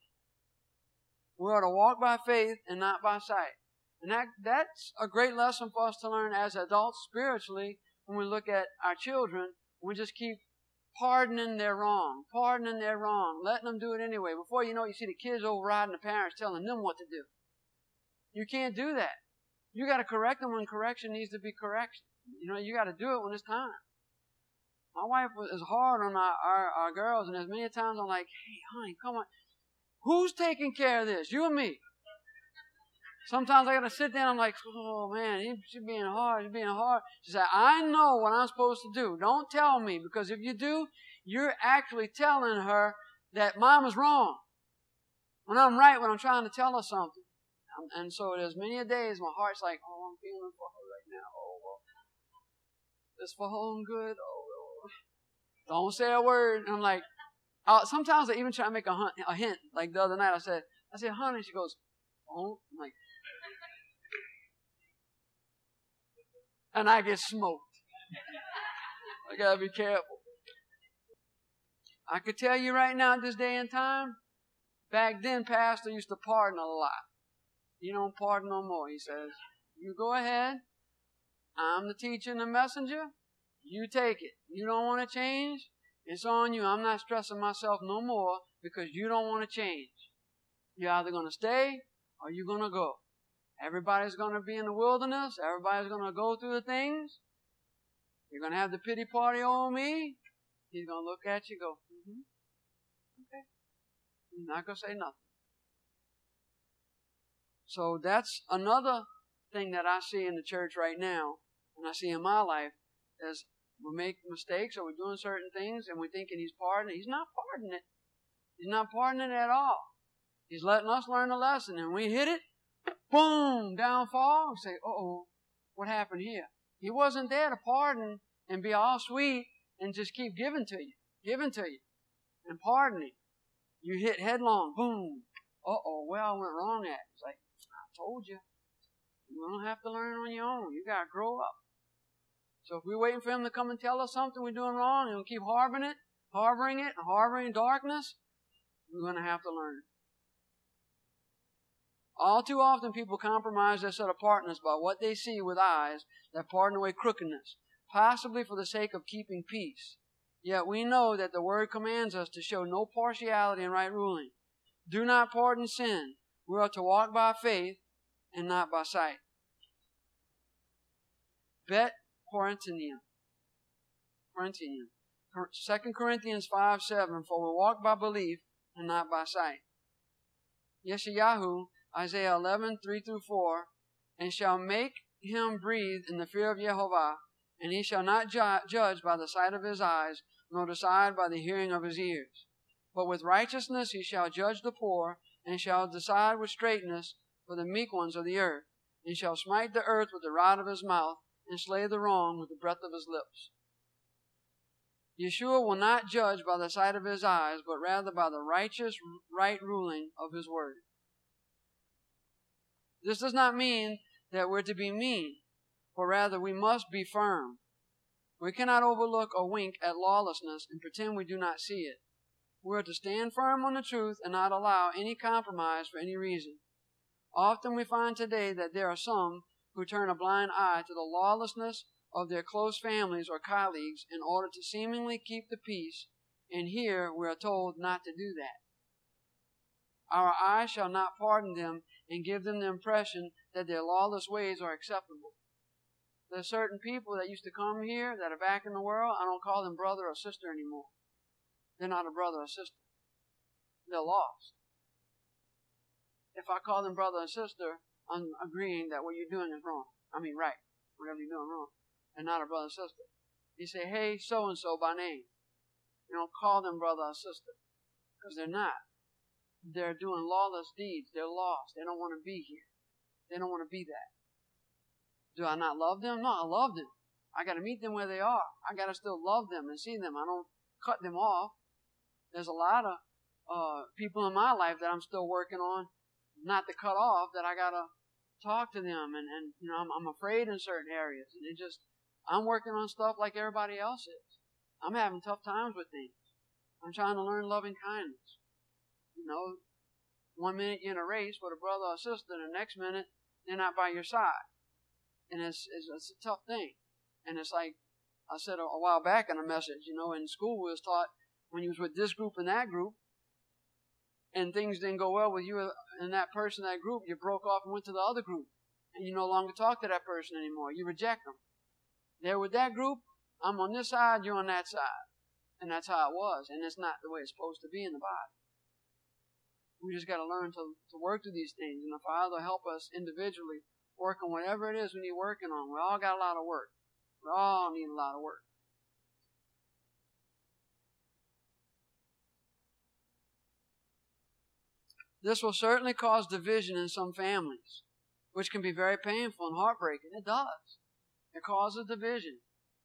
We are to walk by faith and not by sight. And that's a great lesson for us to learn as adults spiritually when we look at our children. We just keep pardoning their wrong, letting them do it anyway. Before you know it, you see the kids overriding the parents, telling them what to do. You can't do that. You got to correct them when correction needs to be correction. You got to do it when it's time. My wife is hard on our girls, and there's many times I'm like, hey, honey, come on. Who's taking care of this? You and me. Sometimes I got to sit there and I'm like, oh man, she's being hard, She said, I know what I'm supposed to do. Don't tell me, because if you do, you're actually telling her that mom is wrong. When I'm right, when I'm trying to tell her something. And so there's many a days my heart's like, oh, I'm feeling for her right now. Oh, well, it's for her own good. Oh, well. Don't say a word. And I'm like, sometimes I even try to make a hint. Like the other night, I said, honey. She goes, oh. I'm like, and I get smoked. I gotta be careful. I could tell you right now, at this day and time, back then, Pastor used to pardon a lot. You don't pardon no more, he says. You go ahead. I'm the teacher and the messenger. You take it. You don't want to change? It's on you. I'm not stressing myself no more because you don't want to change. You're either going to stay or you're going to go. Everybody's going to be in the wilderness. Everybody's going to go through the things. You're going to have the pity party on me. He's going to look at you and go, okay. He's not going to say nothing. So that's another thing that I see in the church right now, and I see in my life, is we make mistakes or we're doing certain things and we're thinking He's pardoning. He's not pardoning it. He's not pardoning it at all. He's letting us learn a lesson, and we hit it, boom, downfall, and say, uh-oh, what happened here? He wasn't there to pardon and be all sweet and just keep giving to you, and pardoning. You hit headlong, boom, uh-oh, where I went wrong at. It's like, I told you. You don't have to learn on your own. You got to grow up. So if we're waiting for Him to come and tell us something we're doing wrong and we keep harboring darkness, we're going to have to learn. All too often people compromise their set of partners by what they see with eyes that pardon away crookedness, possibly for the sake of keeping peace. Yet we know that the Word commands us to show no partiality in right ruling. Do not pardon sin. We are to walk by faith and not by sight. Bet Corinthian. 2 Corinthians 5:7. For we walk by belief and not by sight. Yeshayahu, Isaiah 11:3-4. And shall make him breathe in the fear of Jehovah, and he shall not judge by the sight of his eyes, nor decide by the hearing of his ears. But with righteousness he shall judge the poor, and shall decide with straightness for the meek ones of the earth, and shall smite the earth with the rod of his mouth, and slay the wrong with the breath of his lips. Yeshua will not judge by the sight of his eyes, but rather by the righteous right ruling of his word. This does not mean that we're to be mean, but rather we must be firm. We cannot overlook or wink at lawlessness and pretend we do not see it. We are to stand firm on the truth and not allow any compromise for any reason. Often we find today that there are some who turn a blind eye to the lawlessness of their close families or colleagues in order to seemingly keep the peace And here we are told not to do that. Our eye shall not pardon them and give them the impression that their lawless ways are acceptable. There's certain people that used to come here that are back in the world. I don't call them brother or sister anymore. They're not a brother or sister. They're lost. If I call them brother and sister, I'm agreeing that what you're doing is wrong. I mean, right. Whatever you're doing wrong. And not a brother and sister. You say, hey, so-and-so by name. You don't call them brother or sister. Because they're not. They're doing lawless deeds. They're lost. They don't want to be here. They don't want to be that. Do I not love them? No, I love them. I got to meet them where they are. I got to still love them and see them. I don't cut them off. There's a lot of people in my life that I'm still working on not to cut off, that I got to talk to them. And you know, I'm afraid in certain areas. And I'm working on stuff like everybody else is. I'm having tough times with things. I'm trying to learn loving kindness. You know, 1 minute you're in a race with a brother or sister, and the next minute they're not by your side. And it's a tough thing. And it's like I said a while back in a message, you know, in school we was taught when you was with this group and that group, and things didn't go well with you and that person, that group, you broke off and went to the other group. And you no longer talk to that person anymore. You reject them. They're with that group, I'm on this side, you're on that side. And that's how it was. And it's not the way it's supposed to be in the body. We just got to learn to work through these things. And the Father will help us individually work on whatever it is we need working on. We all got a lot of work. We all need a lot of work. This will certainly cause division in some families, which can be very painful and heartbreaking. It does. It causes division.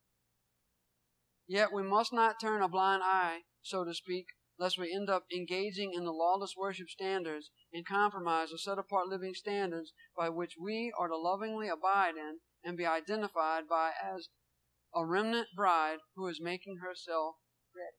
Yet we must not turn a blind eye, so to speak, lest we end up engaging in the lawless worship standards and compromise the set-apart living standards by which we are to lovingly abide in and be identified by as a remnant bride who is making herself ready.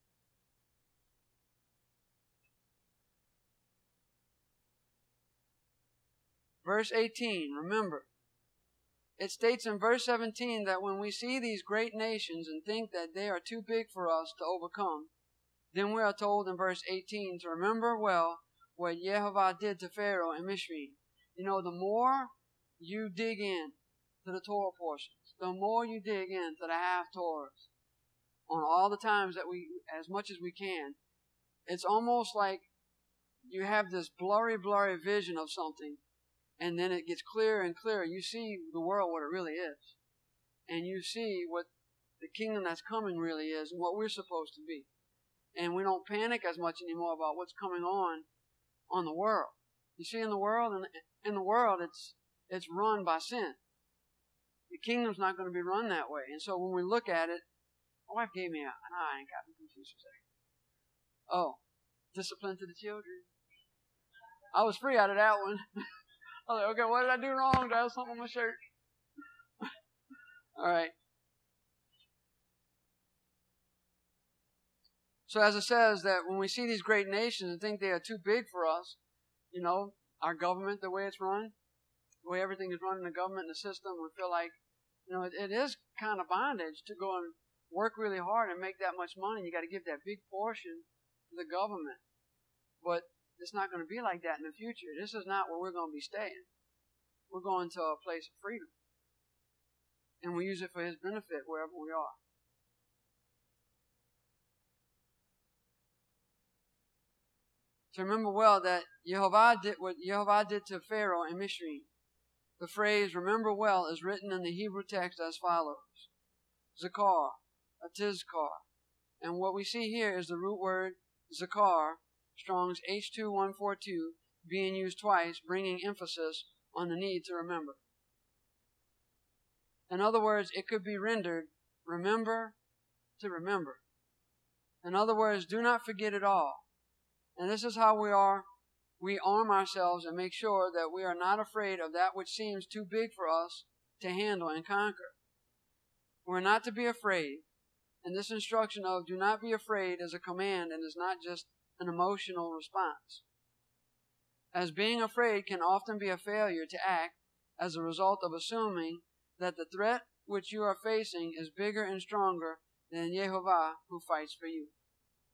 Verse 18, remember, it states in verse 17 that when we see these great nations and think that they are too big for us to overcome, then we are told in verse 18 to remember well what Yehovah did to Pharaoh and Mishri. You know, the more you dig in to the Torah portions, the more you dig into the half-Torahs, on all the times that as much as we can, it's almost like you have this blurry vision of something, and then it gets clearer and clearer. You see the world what it really is. And you see what the kingdom that's coming really is and what we're supposed to be. And we don't panic as much anymore about what's coming on the world. You see, in the world, it's run by sin. The kingdom's not going to be run that way. And so when we look at it, my wife gave me I ain't got me confused for a second. Oh, discipline to the children. I was free out of that one. I was like, okay, what did I do wrong? Did I have something on my shirt? All right. So as it says that when we see these great nations and think they are too big for us, you know, our government, the way it's run, the way everything is run in the government and the system, we feel like, you know, it is kind of bondage to go and work really hard and make that much money. You got to give that big portion to the government. But it's not going to be like that in the future. This is not where we're going to be staying. We're going to a place of freedom. And we use it for His benefit wherever we are. So remember well that Yehovah did what Yehovah did to Pharaoh and Mishri. The phrase, remember well, is written in the Hebrew text as follows. Zakar, a tizkar. And what we see here is the root word zakar, Strong's H2142, being used twice, bringing emphasis on the need to remember. In other words, it could be rendered, remember to remember. In other words, do not forget it all. And this is how we arm ourselves and make sure that we are not afraid of that which seems too big for us to handle and conquer. We're not to be afraid. And this instruction of do not be afraid is a command and is not just an emotional response. As being afraid can often be a failure to act as a result of assuming that the threat which you are facing is bigger and stronger than Yehovah who fights for you.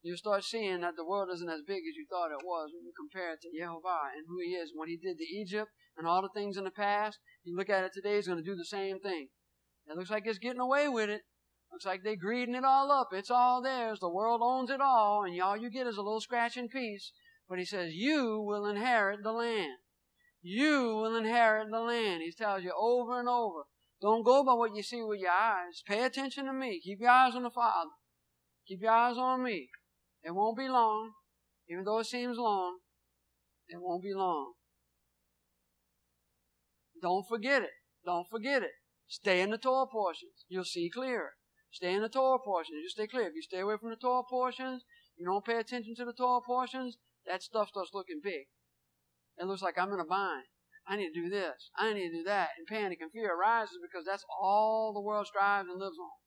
You start seeing that the world isn't as big as you thought it was when you compare it to Yehovah and who He is, and what He did to Egypt and all the things in the past. You look at it today, He's going to do the same thing. It looks like it's getting away with it. Looks like they're greeding it all up. It's all theirs. The world owns it all, and all you get is a little scratching piece. But He says, you will inherit the land. You will inherit the land. He tells you over and over. Don't go by what you see with your eyes. Pay attention to me. Keep your eyes on the Father. Keep your eyes on me. It won't be long. Even though it seems long, it won't be long. Don't forget it. Don't forget it. Stay in the Torah portions. You'll see clearer. Stay in the Torah portions. You stay clear. If you stay away from the Torah portions, you don't pay attention to the Torah portions, that stuff starts looking big. It looks like I'm in a bind. I need to do this. I need to do that. And panic and fear arises because that's all the world strives and lives on.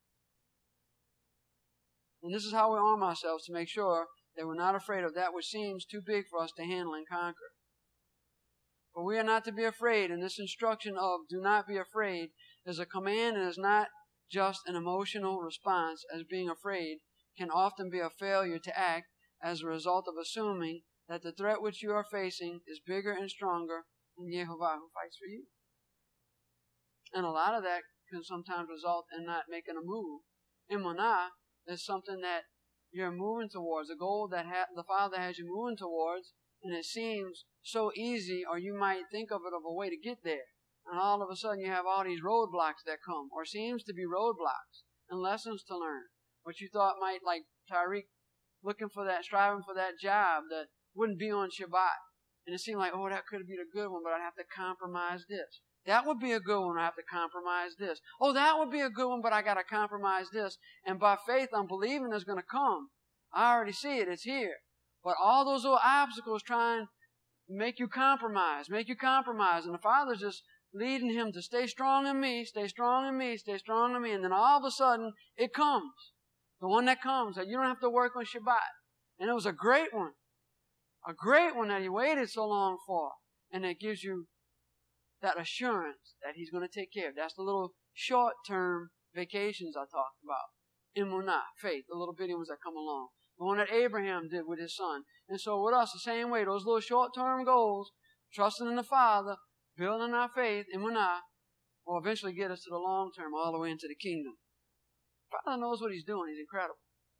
And this is how we arm ourselves to make sure that we're not afraid of that which seems too big for us to handle and conquer. For we are not to be afraid, and this instruction of do not be afraid is a command and is not just an emotional response, as being afraid can often be a failure to act as a result of assuming that the threat which you are facing is bigger and stronger than Yehovah who fights for you. And a lot of that can sometimes result in not making a move. Emunah is something that you're moving towards, a goal that the Father has you moving towards, and it seems so easy, or you might think of it of a way to get there. And all of a sudden you have all these roadblocks that come, or seems to be roadblocks, and lessons to learn. What you thought might, like Tariq, looking for that, striving for that job that wouldn't be on Shabbat. And it seemed like, oh, that could be a good one, but I'd have to compromise this. That would be a good one, I have to compromise this. Oh, that would be a good one, but I got to compromise this. And by faith, I'm believing it's going to come. I already see it. It's here. But all those little obstacles try and make you compromise. And the Father's just leading him to stay strong in me, stay strong in me, stay strong in me. And then all of a sudden, it comes. The one that comes, that you don't have to work on Shabbat. And it was a great one. A great one that he waited so long for. And it gives you that assurance that he's going to take care of. That's the little short-term vacations I talked about. Emunah, faith, the little bitty ones that come along. The one that Abraham did with his son. And so with us, the same way, those little short-term goals, trusting in the Father, building our faith, Emunah, will eventually get us to the long term, all the way into the kingdom. The Father knows what He's doing. He's incredible.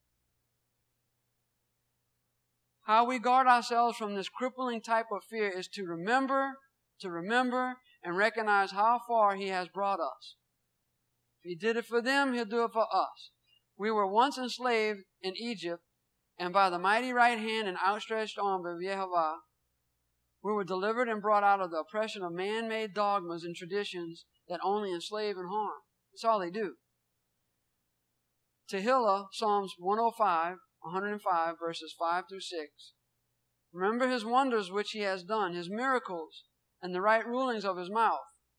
How we guard ourselves from this crippling type of fear is to remember, and recognize how far He has brought us. If He did it for them, He'll do it for us. We were once enslaved in Egypt, and by the mighty right hand and outstretched arm of Yehovah, we were delivered and brought out of the oppression of man-made dogmas and traditions that only enslave and harm. That's all they do. Tehillah, Psalms 105, verses 5 through 6. Remember His wonders which He has done, His miracles, and the right rulings of His mouth.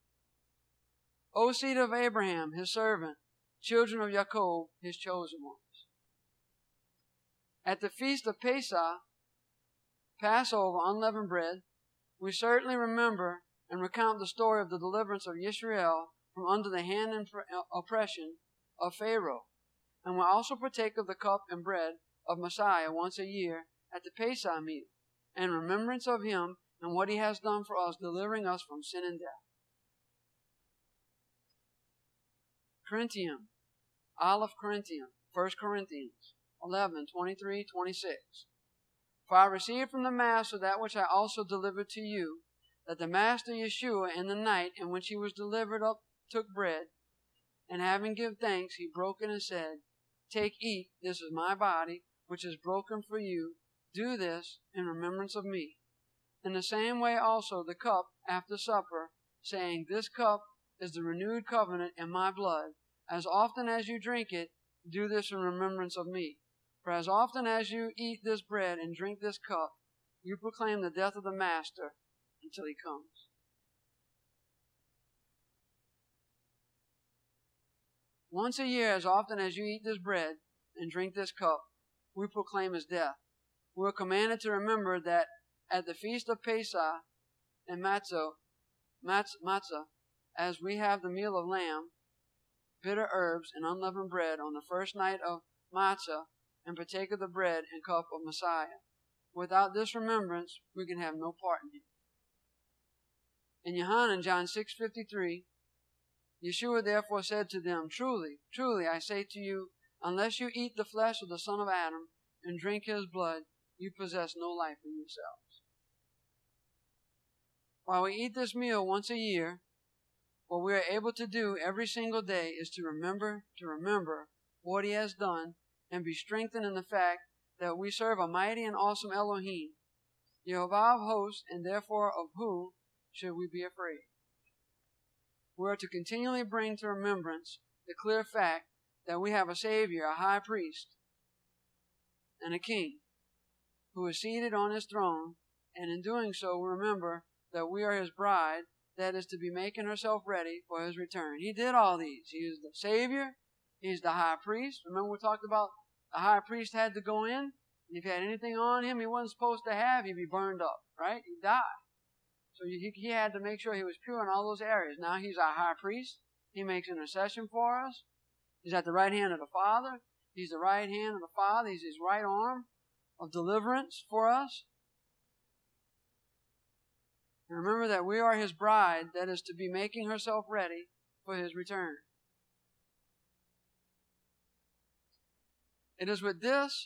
O seed of Abraham, His servant, children of Jacob, His chosen ones. At the feast of Pesach, Passover, unleavened bread, we certainly remember and recount the story of the deliverance of Yisrael from under the hand and oppression of Pharaoh. And we also partake of the cup and bread of Messiah once a year at the Pesach meal, in remembrance of Him and what He has done for us, delivering us from sin and death. Corinthians, Aleph Corinthians, 1 Corinthians 11, 23, 26. For I received from the Master that which I also delivered to you, that the Master Yeshua in the night in which He was delivered up took bread, and having given thanks, He broke it and said, Take, eat, this is my body, which is broken for you. Do this in remembrance of me. In the same way also the cup after supper, saying, This cup is the renewed covenant in my blood. As often as you drink it, do this in remembrance of me. For as often as you eat this bread and drink this cup, you proclaim the death of the Master until He comes. Once a year, as often as you eat this bread and drink this cup, we proclaim His death. We are commanded to remember that at the feast of Pesach and matzah, as we have the meal of lamb, bitter herbs, and unleavened bread on the first night of matzah, and partake of the bread and cup of Messiah. Without this remembrance, we can have no part in him. In Yohanan, John 6:53, Yeshua therefore said to them, Truly, truly, I say to you, unless you eat the flesh of the Son of Adam and drink his blood, you possess no life in yourselves. While we eat this meal once a year, what we are able to do every single day is to remember what he has done and be strengthened in the fact that we serve a mighty and awesome Elohim, Yehovah of hosts, and therefore of whom should we be afraid? We are to continually bring to remembrance the clear fact that we have a Savior, a high priest, and a king who is seated on his throne, and in doing so we remember that we are his bride that is to be making herself ready for his return. He did all these. He is the Savior. He's the high priest. Remember we talked about the high priest had to go in, and if he had anything on him he wasn't supposed to have, he'd be burned up, right? He'd die. So he had to make sure he was pure in all those areas. Now he's our high priest. He makes intercession for us. He's at the right hand of the Father. He's the right hand of the Father. He's his right arm of deliverance for us. And remember that we are his bride that is to be making herself ready for his return. It is with this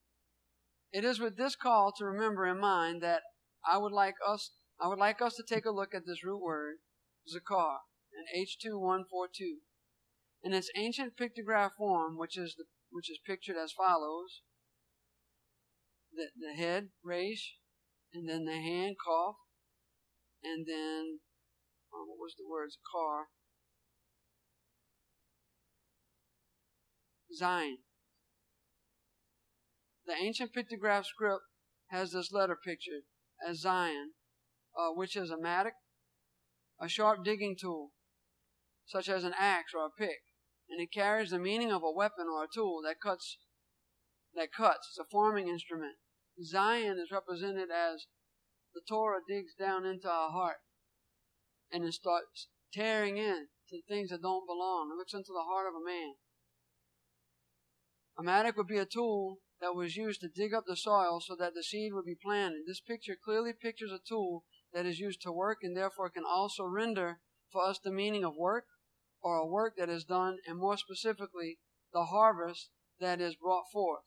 call to remember in mind that I would like us to take a look at this root word, zakar, in H2142. In its ancient pictograph form, which is pictured as follows: the head, resh, and then the hand, kaf, and then what was the word, zakar, zayin. The ancient pictograph script has this letter pictured as zayin, which is a mattock, a sharp digging tool, such as an axe or a pick, and it carries the meaning of a weapon or a tool that cuts. It's a farming instrument. Zayin is represented as the Torah digs down into our heart, and it starts tearing in to things that don't belong. It looks into the heart of a man. A mattock would be a tool that was used to dig up the soil so that the seed would be planted. This picture clearly pictures a tool that is used to work and therefore can also render for us the meaning of work, or a work that is done, and more specifically, the harvest that is brought forth.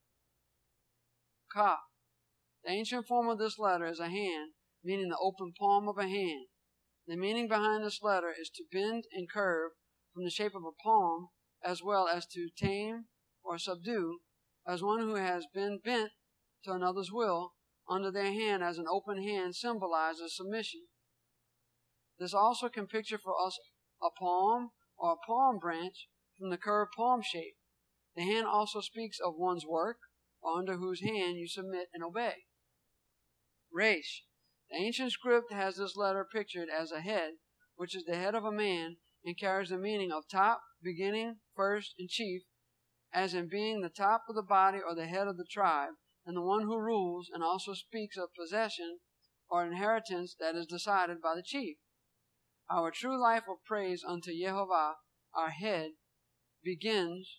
Ka. The ancient form of this letter is a hand, meaning the open palm of a hand. The meaning behind this letter is to bend and curve from the shape of a palm, as well as to tame or subdue, as one who has been bent to another's will under their hand, as an open hand symbolizes submission. This also can picture for us a palm or a palm branch from the curved palm shape. The hand also speaks of one's work, or under whose hand you submit and obey. Resh. The ancient script has this letter pictured as a head, which is the head of a man, and carries the meaning of top, beginning, first, and chief, as in being the top of the body or the head of the tribe, and the one who rules, and also speaks of possession or inheritance that is decided by the chief. Our true life of praise unto Yehovah, our head, begins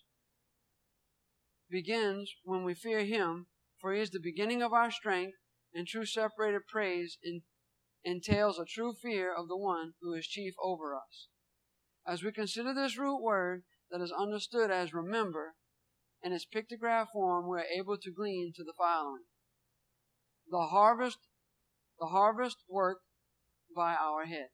when we fear him, for he is the beginning of our strength, and true separated praise entails a true fear of the one who is chief over us. As we consider this root word that is understood as remember, in its pictograph form, we are able to glean to the following: the harvest worked by our head.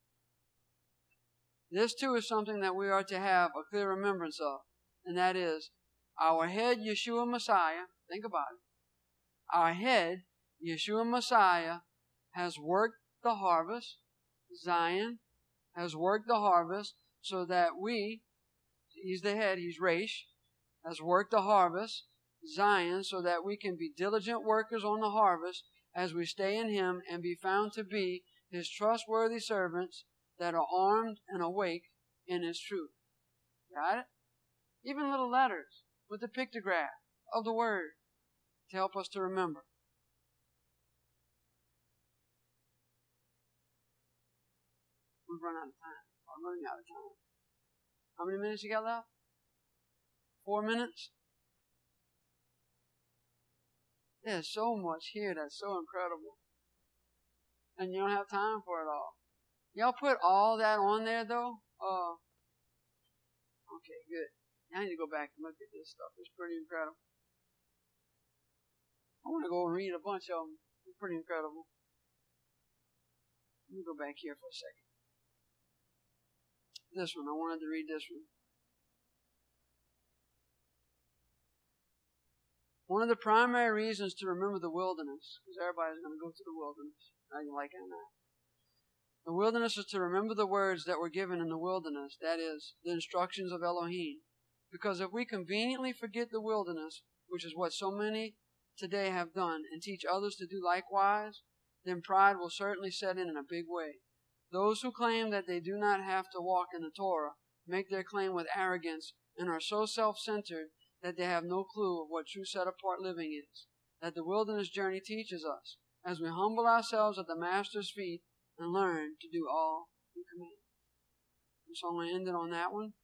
This too is something that we are to have a clear remembrance of, and that is our head, Yeshua Messiah. Think about it. Our head, Yeshua Messiah, has worked the harvest. Zion has worked the harvest so that he's the head, he's Resh, has worked the harvest, Zion, so that we can be diligent workers on the harvest as we stay in him and be found to be his trustworthy servants that are armed and awake in his truth. Got it? Even little letters with the pictograph of the word to help us to remember. We've run out of time. I'm running out of time. How many minutes you got left? 4 minutes? There's so much here that's so incredible. And you don't have time for it all. Y'all put all that on there, though? Okay, good. Now I need to go back and look at this stuff. It's pretty incredible. I want to go and read a bunch of them. It's pretty incredible. Let me go back here for a second. This one. I wanted to read this one. One of the primary reasons to remember the wilderness, because everybody's going to go to the wilderness. How you like it or not? The wilderness is to remember the words that were given in the wilderness, that is, the instructions of Elohim. Because if we conveniently forget the wilderness, which is what so many today have done, and teach others to do likewise, then pride will certainly set in a big way. Those who claim that they do not have to walk in the Torah make their claim with arrogance and are so self-centered that they have no clue of what true set-apart living is, that the wilderness journey teaches us, as we humble ourselves at the Master's feet and learn to do all He commands. And so I'm going to end it on that one.